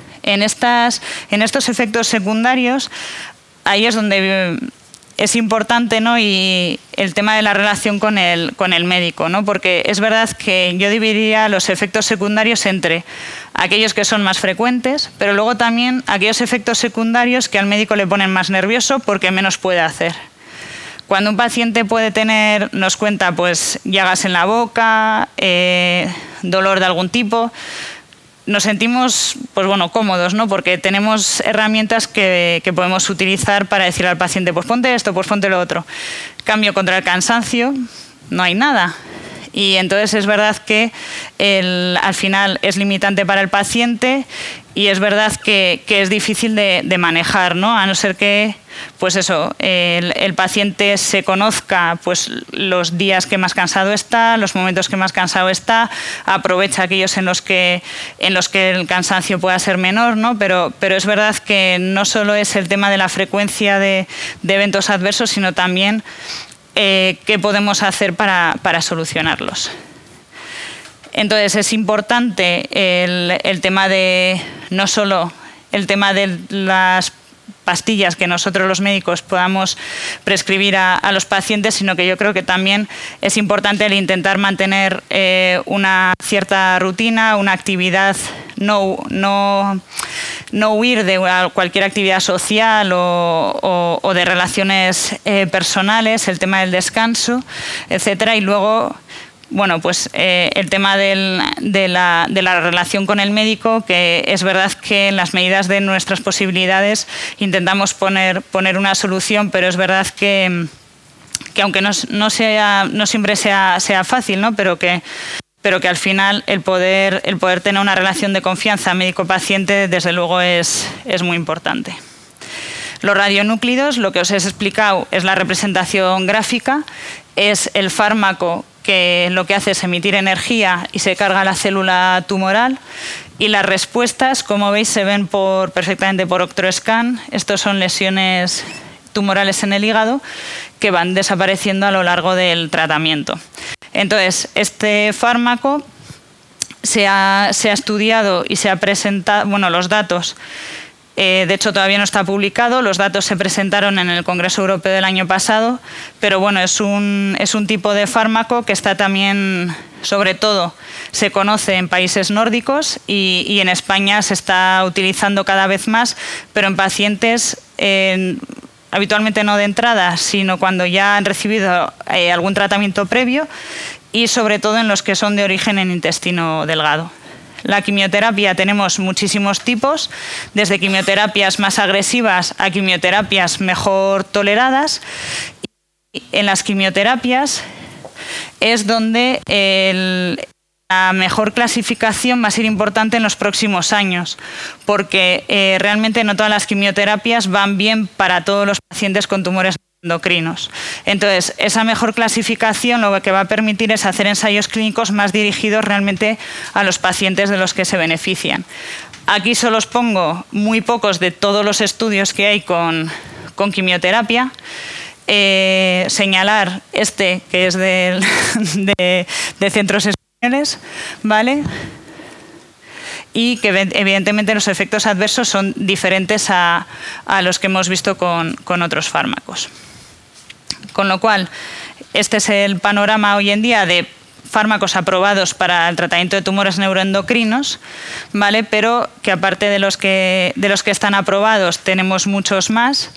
estos efectos secundarios, ahí es donde es importante, ¿no? Y el tema de la relación con el médico, ¿no? Porque es verdad que yo dividiría los efectos secundarios entre aquellos que son más frecuentes, pero luego también aquellos efectos secundarios que al médico le ponen más nervioso porque menos puede hacer. Cuando un paciente nos cuenta pues llagas en la boca, dolor de algún tipo, nos sentimos pues bueno, cómodos, ¿no? Porque tenemos herramientas que podemos utilizar para decir al paciente pues ponte esto, pues ponte lo otro. Cambio, contra el cansancio no hay nada. Y entonces es verdad que al final es limitante para el paciente y es verdad que es difícil de manejar, ¿no? A no ser que pues eso, el paciente se conozca pues los días que más cansado está, los momentos que más cansado está, aprovecha aquellos en los que el cansancio pueda ser menor, ¿no? Pero es verdad que no solo es el tema de la frecuencia de eventos adversos, sino también qué podemos hacer para solucionarlos. Entonces es importante el tema de no solo el tema de las pastillas que nosotros los médicos podamos prescribir a los pacientes, sino que yo creo que también es importante el intentar mantener una cierta rutina, una actividad, no huir de cualquier actividad social o de relaciones personales, el tema del descanso, etcétera, y luego bueno, pues el tema de la relación con el médico, que es verdad que en las medidas de nuestras posibilidades intentamos poner una solución, pero es verdad que aunque no siempre sea fácil, ¿no? pero que al final el poder tener una relación de confianza médico-paciente desde luego es muy importante. Los radionúclidos, lo que os he explicado es la representación gráfica, es el fármaco que lo que hace es emitir energía y se carga la célula tumoral, y las respuestas, como veis, se ven perfectamente por octoscan. Estos son lesiones tumorales en el hígado que van desapareciendo a lo largo del tratamiento. Entonces, este fármaco se ha estudiado y se ha presentado, bueno, los datos. De hecho, todavía no está publicado, los datos se presentaron en el Congreso Europeo del año pasado, pero bueno, es un tipo de fármaco que está también, sobre todo, se conoce en países nórdicos y en España se está utilizando cada vez más, pero en pacientes, habitualmente no de entrada, sino cuando ya han recibido algún tratamiento previo y sobre todo en los que son de origen en intestino delgado. La quimioterapia tenemos muchísimos tipos, desde quimioterapias más agresivas a quimioterapias mejor toleradas. Y en las quimioterapias es donde el la mejor clasificación va a ser importante en los próximos años, porque realmente no todas las quimioterapias van bien para todos los pacientes con tumores endocrinos. Entonces, esa mejor clasificación lo que va a permitir es hacer ensayos clínicos más dirigidos realmente a los pacientes de los que se benefician. Aquí solo os pongo muy pocos de todos los estudios que hay con quimioterapia. Señalar este, que es de centros españoles, ¿vale? Y que evidentemente los efectos adversos son diferentes a los que hemos visto con otros fármacos. Con lo cual, este es el panorama hoy en día de fármacos aprobados para el tratamiento de tumores neuroendocrinos, ¿vale? Pero que aparte de los que están aprobados tenemos muchos más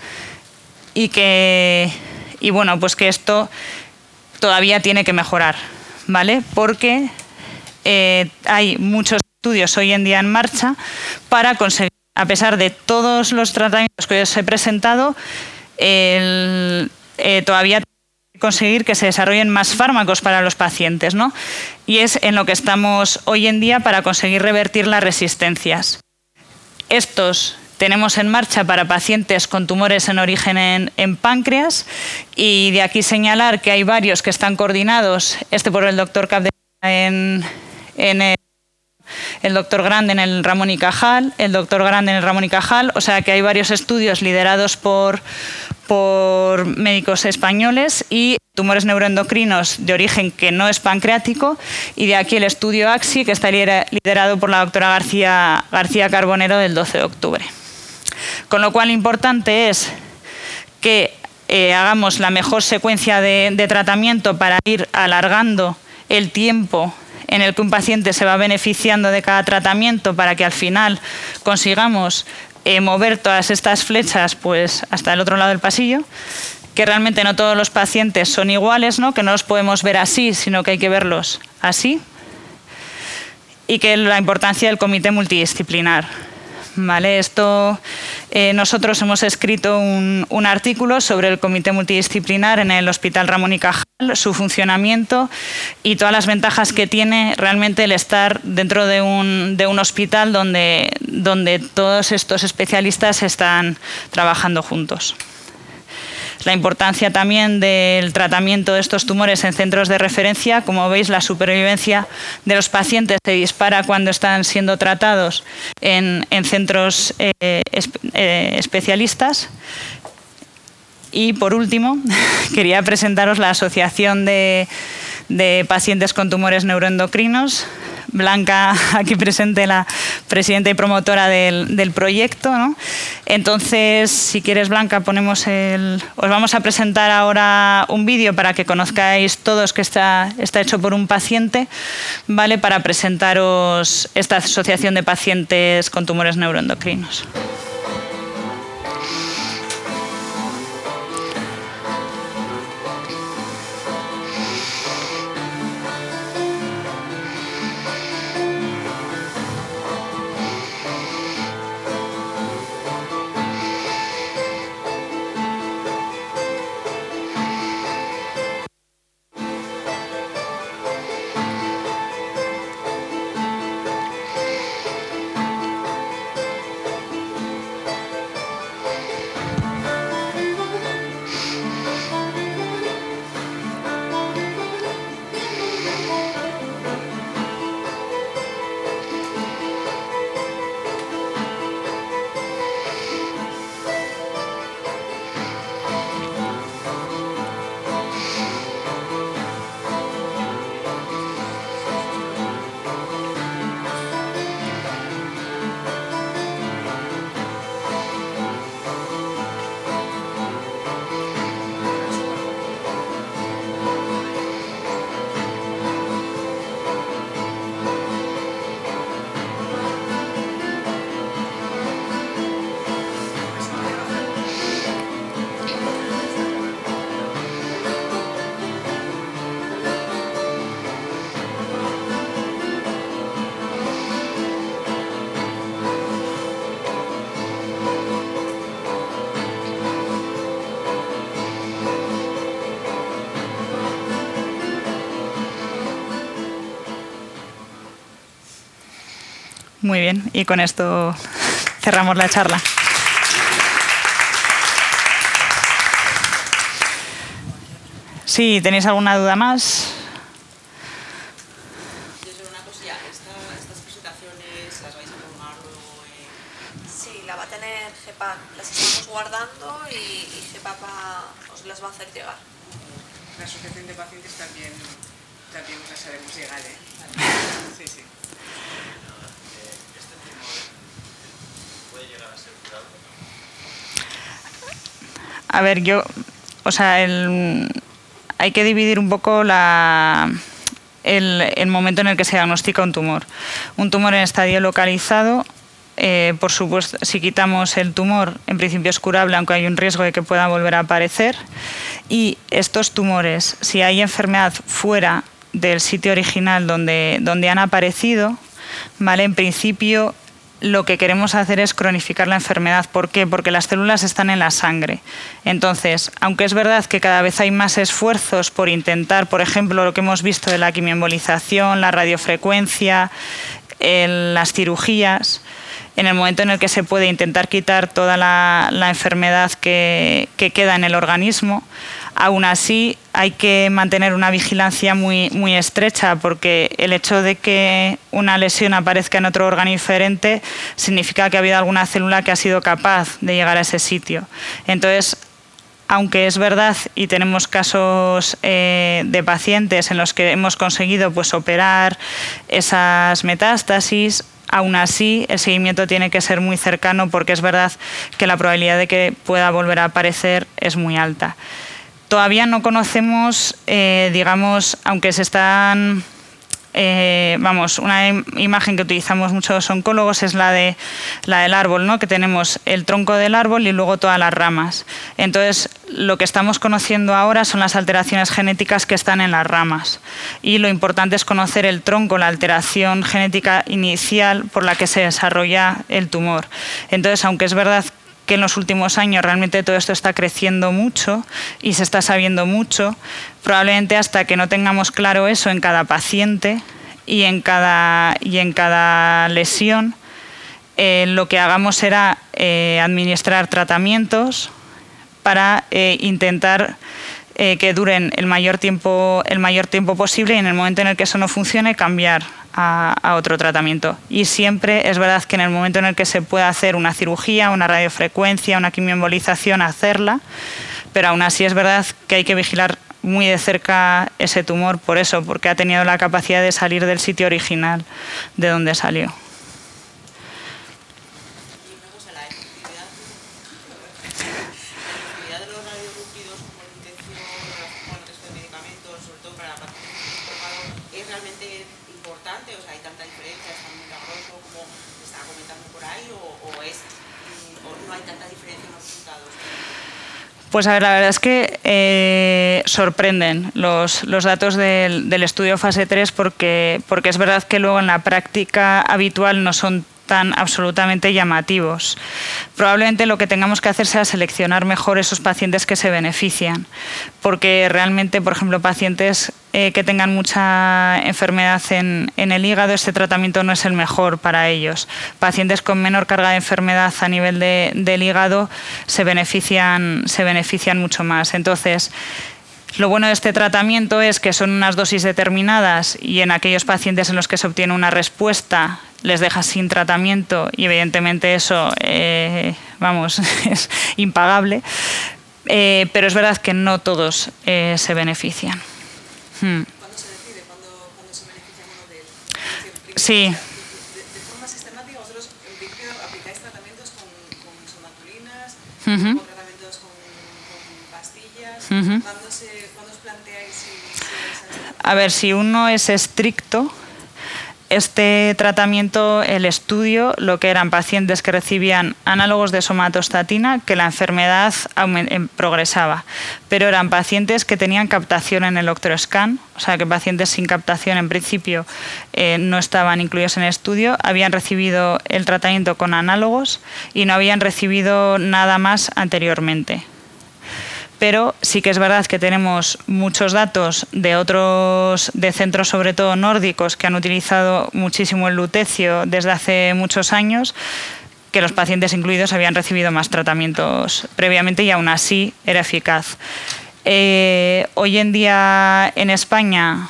y bueno, pues que esto todavía tiene que mejorar, ¿vale? Porque hay muchos estudios hoy en día en marcha para conseguir, a pesar de todos los tratamientos que os he presentado, todavía conseguir que se desarrollen más fármacos para los pacientes, ¿no? Y es en lo que estamos hoy en día para conseguir revertir las resistencias. Estos tenemos en marcha para pacientes con tumores en origen en páncreas, y de aquí señalar que hay varios que están coordinados, por el doctor Capdevila el doctor Grande en el Ramón y Cajal, el doctor Grande en el Ramón y Cajal, o sea que hay varios estudios liderados por médicos españoles y tumores neuroendocrinos de origen que no es pancreático, y de aquí el estudio AXI, que está liderado por la doctora García Carbonero del 12 de octubre. Con lo cual, lo importante es que hagamos la mejor secuencia de tratamiento para ir alargando el tiempo en el que un paciente se va beneficiando de cada tratamiento, para que al final consigamos mover todas estas flechas pues hasta el otro lado del pasillo, que realmente no todos los pacientes son iguales, ¿no? Que no los podemos ver así, sino que hay que verlos así, y que la importancia del comité multidisciplinar. ¿Vale? Nosotros hemos escrito un artículo sobre el comité multidisciplinar en el Hospital Ramón y Cajal, su funcionamiento y todas las ventajas que tiene realmente el estar dentro de un hospital donde todos estos especialistas están trabajando juntos. La importancia también del tratamiento de estos tumores en centros de referencia. Como veis, la supervivencia de los pacientes se dispara cuando están siendo tratados en centros especialistas. Y por último, quería presentaros la Asociación de Pacientes con Tumores Neuroendocrinos. Blanca, aquí presente, la presidenta y promotora del proyecto, ¿no? Entonces, si quieres, Blanca, os vamos a presentar ahora un vídeo para que conozcáis todos, que está hecho por un paciente, ¿vale? Para presentaros esta Asociación de Pacientes con Tumores Neuroendocrinos. Muy bien, y con esto cerramos la charla. Sí, ¿tenéis alguna duda más? Yo solo una cosilla, estas presentaciones las vais a colgar luego en... Sí, la va a tener GEPAC, las estamos guardando y GEPAC os las va a hacer llegar. La asociación de pacientes también os las haremos llegar, ¿eh? Sí, sí. ¿Este tumor puede llegar a ser curable? A ver, hay que dividir un poco el momento en el que se diagnostica un tumor. Un tumor en estadio localizado, por supuesto, si quitamos el tumor, en principio es curable, aunque hay un riesgo de que pueda volver a aparecer. Y estos tumores, si hay enfermedad fuera del sitio original donde han aparecido, ¿vale? En principio, lo que queremos hacer es cronificar la enfermedad. ¿Por qué? Porque las células están en la sangre. Entonces, aunque es verdad que cada vez hay más esfuerzos por intentar, por ejemplo, lo que hemos visto de la quimioembolización, la radiofrecuencia, las cirugías, en el momento en el que se puede intentar quitar toda la enfermedad que queda en el organismo, aún así hay que mantener una vigilancia muy, muy estrecha, porque el hecho de que una lesión aparezca en otro órgano diferente significa que ha habido alguna célula que ha sido capaz de llegar a ese sitio. Entonces, aunque es verdad y tenemos casos de pacientes en los que hemos conseguido pues, operar esas metástasis, aún así el seguimiento tiene que ser muy cercano, porque es verdad que la probabilidad de que pueda volver a aparecer es muy alta. Todavía no conocemos, digamos, aunque se están... una imagen que utilizamos muchos oncólogos es la del árbol, ¿no? Que tenemos el tronco del árbol y luego todas las ramas. Entonces, lo que estamos conociendo ahora son las alteraciones genéticas que están en las ramas. Y lo importante es conocer el tronco, la alteración genética inicial por la que se desarrolla el tumor. Entonces, aunque es verdad que en los últimos años realmente todo esto está creciendo mucho y se está sabiendo mucho, probablemente hasta que no tengamos claro eso en cada paciente y en cada lesión, lo que hagamos será administrar tratamientos para intentar que duren el mayor tiempo posible, y en el momento en el que eso no funcione, cambiar a otro tratamiento. Y siempre es verdad que en el momento en el que se pueda hacer una cirugía, una radiofrecuencia, una quimioembolización, hacerla, pero aún así es verdad que hay que vigilar muy de cerca ese tumor por eso, porque ha tenido la capacidad de salir del sitio original de donde salió. De los radionúclidos como la intención, bueno, el resto de medicamentos, sobre todo para la paciente es realmente importante, o sea, hay tanta diferencia, es tan milagroso como se estaba comentando por ahí, o no hay tanta diferencia en los resultados. Pues a ver, la verdad es que sorprenden los datos del estudio fase 3 porque es verdad que luego en la práctica habitual no son tan absolutamente llamativos. Probablemente lo que tengamos que hacer sea seleccionar mejor esos pacientes que se benefician, porque realmente, por ejemplo, pacientes que tengan mucha enfermedad en el hígado, este tratamiento no es el mejor para ellos. Pacientes con menor carga de enfermedad a nivel del hígado se benefician mucho más. Entonces, lo bueno de este tratamiento es que son unas dosis determinadas, y en aquellos pacientes en los que se obtiene una respuesta les deja sin tratamiento, y evidentemente eso es impagable, pero es verdad que no todos se benefician. ¿Cuándo se decide? ¿Cuándo se beneficia uno de él? Sí. De forma sistemática, vosotros en principio aplicáis tratamientos con somatulinas, Ujú. o tratamientos con pastillas. Ujú. ¿Cuándo os planteáis si vais A ver, si uno es estricto, este tratamiento, el estudio, lo que eran pacientes que recibían análogos de somatostatina, que la enfermedad progresaba, pero eran pacientes que tenían captación en el octreoscan, o sea que pacientes sin captación en principio no estaban incluidos en el estudio, habían recibido el tratamiento con análogos y no habían recibido nada más anteriormente. pero sí que es verdad que tenemos muchos datos de centros sobre todo nórdicos que han utilizado muchísimo el lutecio desde hace muchos años, que los pacientes incluidos habían recibido más tratamientos previamente y aún así era eficaz. Hoy en día en España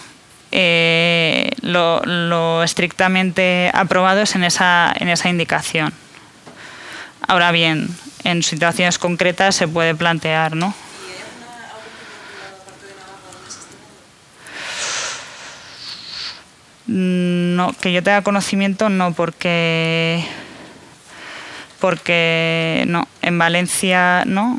lo estrictamente aprobado es en esa indicación. Ahora bien, en situaciones concretas se puede plantear, ¿no? ¿Y hay algún privado aparte de Navarra donde se esté dando? No, que yo tenga conocimiento no, porque no, en Valencia no.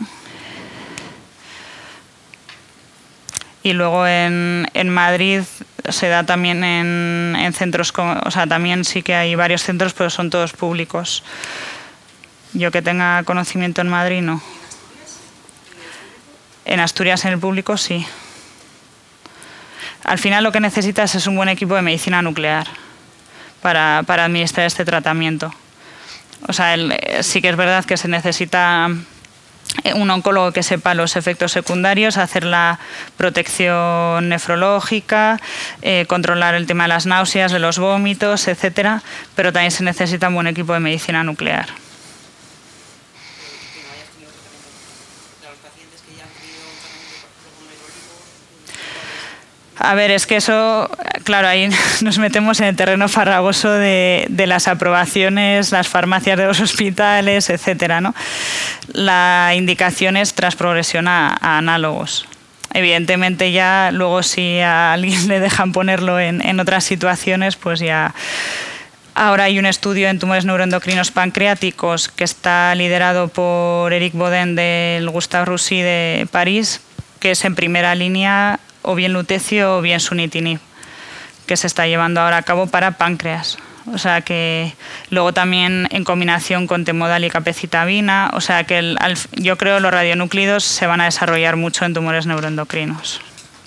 Y luego en Madrid se da también en centros, o sea, también sí que hay varios centros, pero son todos públicos. Yo que tenga conocimiento en Madrid no. En Asturias en el público sí. Al final lo que necesitas es un buen equipo de medicina nuclear para administrar este tratamiento. O sea, sí que es verdad que se necesita un oncólogo que sepa los efectos secundarios, hacer la protección nefrológica, controlar el tema de las náuseas, de los vómitos, etcétera, pero también se necesita un buen equipo de medicina nuclear. Que no hayas tenido tratamiento de los pacientes que ya han tenido un tratamiento, por ejemplo, con A ver, es que eso, claro, ahí nos metemos en el terreno farragoso de las aprobaciones, las farmacias de los hospitales, etcétera, ¿no? La indicación es tras progresión a análogos. Evidentemente ya luego si a alguien le dejan ponerlo en otras situaciones, pues ya... Ahora hay un estudio en tumores neuroendocrinos pancreáticos que está liderado por Eric Baudin del Gustave Roussy de París, que es en primera línea o bien lutecio o bien sunitinib, que se está llevando ahora a cabo para páncreas. O sea que luego también en combinación con temodal y capecitabina, o sea que yo creo que los radionúclidos se van a desarrollar mucho en tumores neuroendocrinos.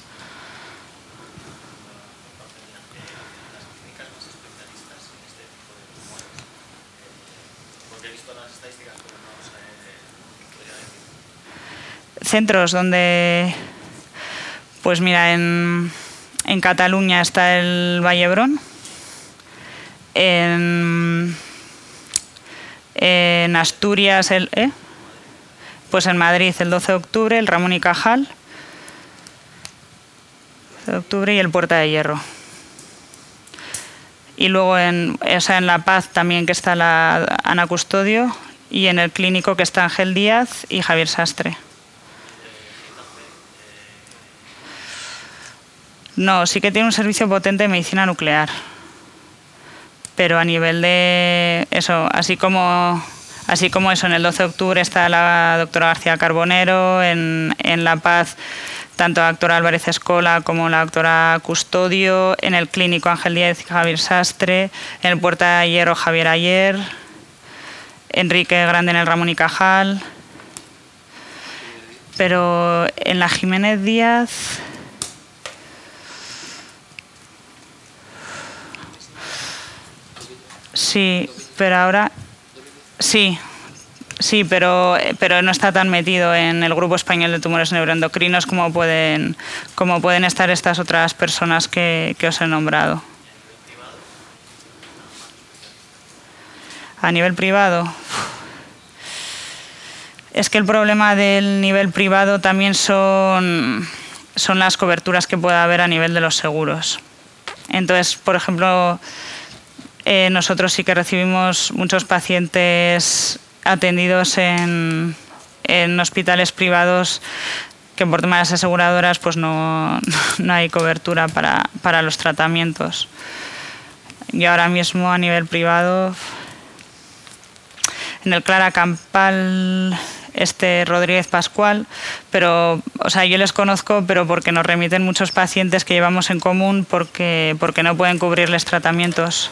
Centros donde, pues mira, en Cataluña está el Vall d'Hebron, en Asturias, pues en Madrid el 12 de octubre, el Ramón y Cajal, 12 de octubre y el Puerta de Hierro. Y luego en La Paz también, que está la Ana Custodio, y en el clínico que está Ángel Díaz y Javier Sastre. No, sí que tiene un servicio potente de medicina nuclear, pero a nivel de eso, así como eso, en el 12 de octubre está la doctora García Carbonero, en La Paz tanto la doctora Álvarez Escola como la doctora Custodio, en el clínico Ángel Díaz y Javier Sastre, en el Puerta de Hierro Javier Ayer, Enrique Grande en el Ramón y Cajal, pero en la Jiménez Díaz... Sí, pero ahora sí, pero no está tan metido en el grupo español de tumores neuroendocrinos como pueden estar estas otras personas que os he nombrado. A nivel privado, es que el problema del nivel privado también son las coberturas que pueda haber a nivel de los seguros. Entonces, por ejemplo, nosotros sí que recibimos muchos pacientes atendidos en hospitales privados que por temas de las aseguradoras pues no hay cobertura para los tratamientos. Y ahora mismo a nivel privado, en el Clara Campal, Rodríguez Pascual, pero o sea, yo les conozco, pero porque nos remiten muchos pacientes que llevamos en común porque no pueden cubrirles tratamientos.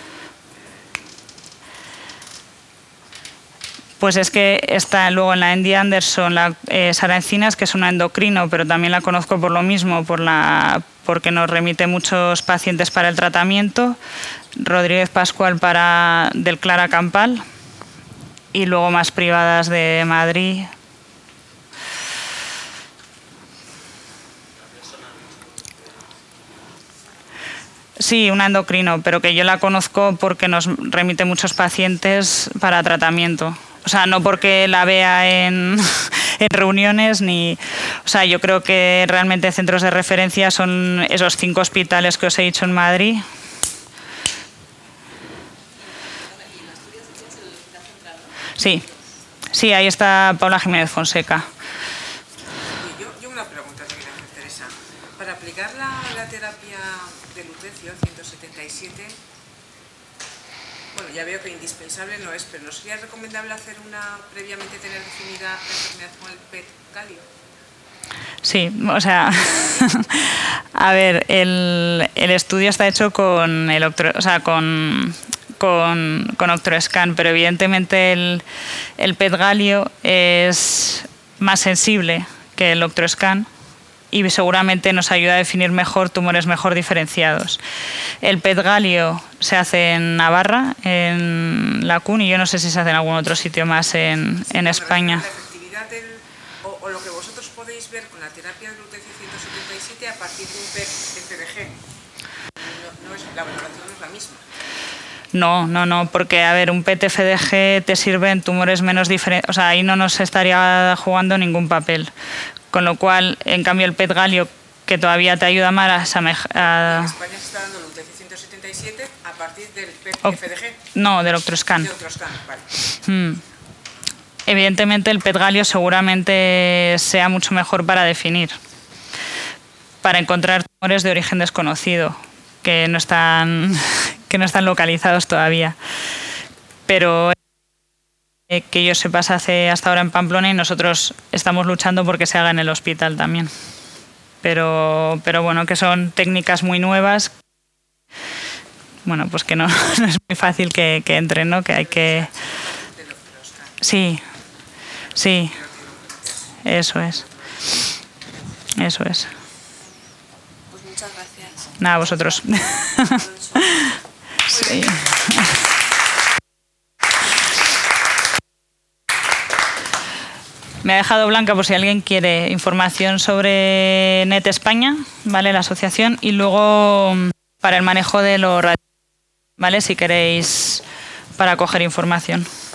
Pues es que está luego en la MD Anderson Sara Encinas, que es una endocrino, pero también la conozco por lo mismo, porque nos remite muchos pacientes para el tratamiento. Rodríguez Pascual del Clara Campal, y luego más privadas de Madrid. Sí, una endocrino, pero que yo la conozco porque nos remite muchos pacientes para tratamiento. O sea, no porque la vea en reuniones ni... O sea, yo creo que realmente centros de referencia son esos 5 hospitales que os he dicho en Madrid. Sí, sí, ahí está Paula Jiménez Fonseca. Yo una pregunta te quería hacer, Teresa. Para aplicar la terapia de lutecio 177, bueno, ya veo que indispensable no es, pero ¿no sería recomendable hacer previamente tener definida la enfermedad con el PET galio? Sí, o sea, a ver, el estudio está hecho con el con Octrescan, pero evidentemente el PET galio es más sensible que el Octrescan y seguramente nos ayuda a definir mejor tumores mejor diferenciados. El PET galio se hace en Navarra, en la CUN, y yo no sé si se hace en algún otro sitio más en España. La efectividad o lo que vosotros podéis ver con la terapia de lutecio 177 a partir de un PET FDG. La valoración no es la misma. No, porque, a ver, un PET-FDG te sirve en tumores menos diferentes, o sea, ahí no nos estaría jugando ningún papel. Con lo cual, en cambio, el PET galio, que todavía te ayuda más En España se está dando lutecio 177 a partir del PET-FDG. No, del Octrescan. De Octrescan, vale. Evidentemente, el PET galio seguramente sea mucho mejor para definir, para encontrar tumores de origen desconocido, que no están localizados todavía. Pero que yo sepa se hace hasta ahora en Pamplona y nosotros estamos luchando porque se haga en el hospital también. Pero bueno, que son técnicas muy nuevas. Bueno, pues que no es muy fácil que entren, ¿no? Que hay que... Sí, eso es. Pues muchas gracias. Nada, vosotros. Sí. Me ha dejado blanca por si alguien quiere información sobre NET España, ¿vale? La asociación, y luego para el manejo de los radios, ¿vale? Si queréis, para coger información.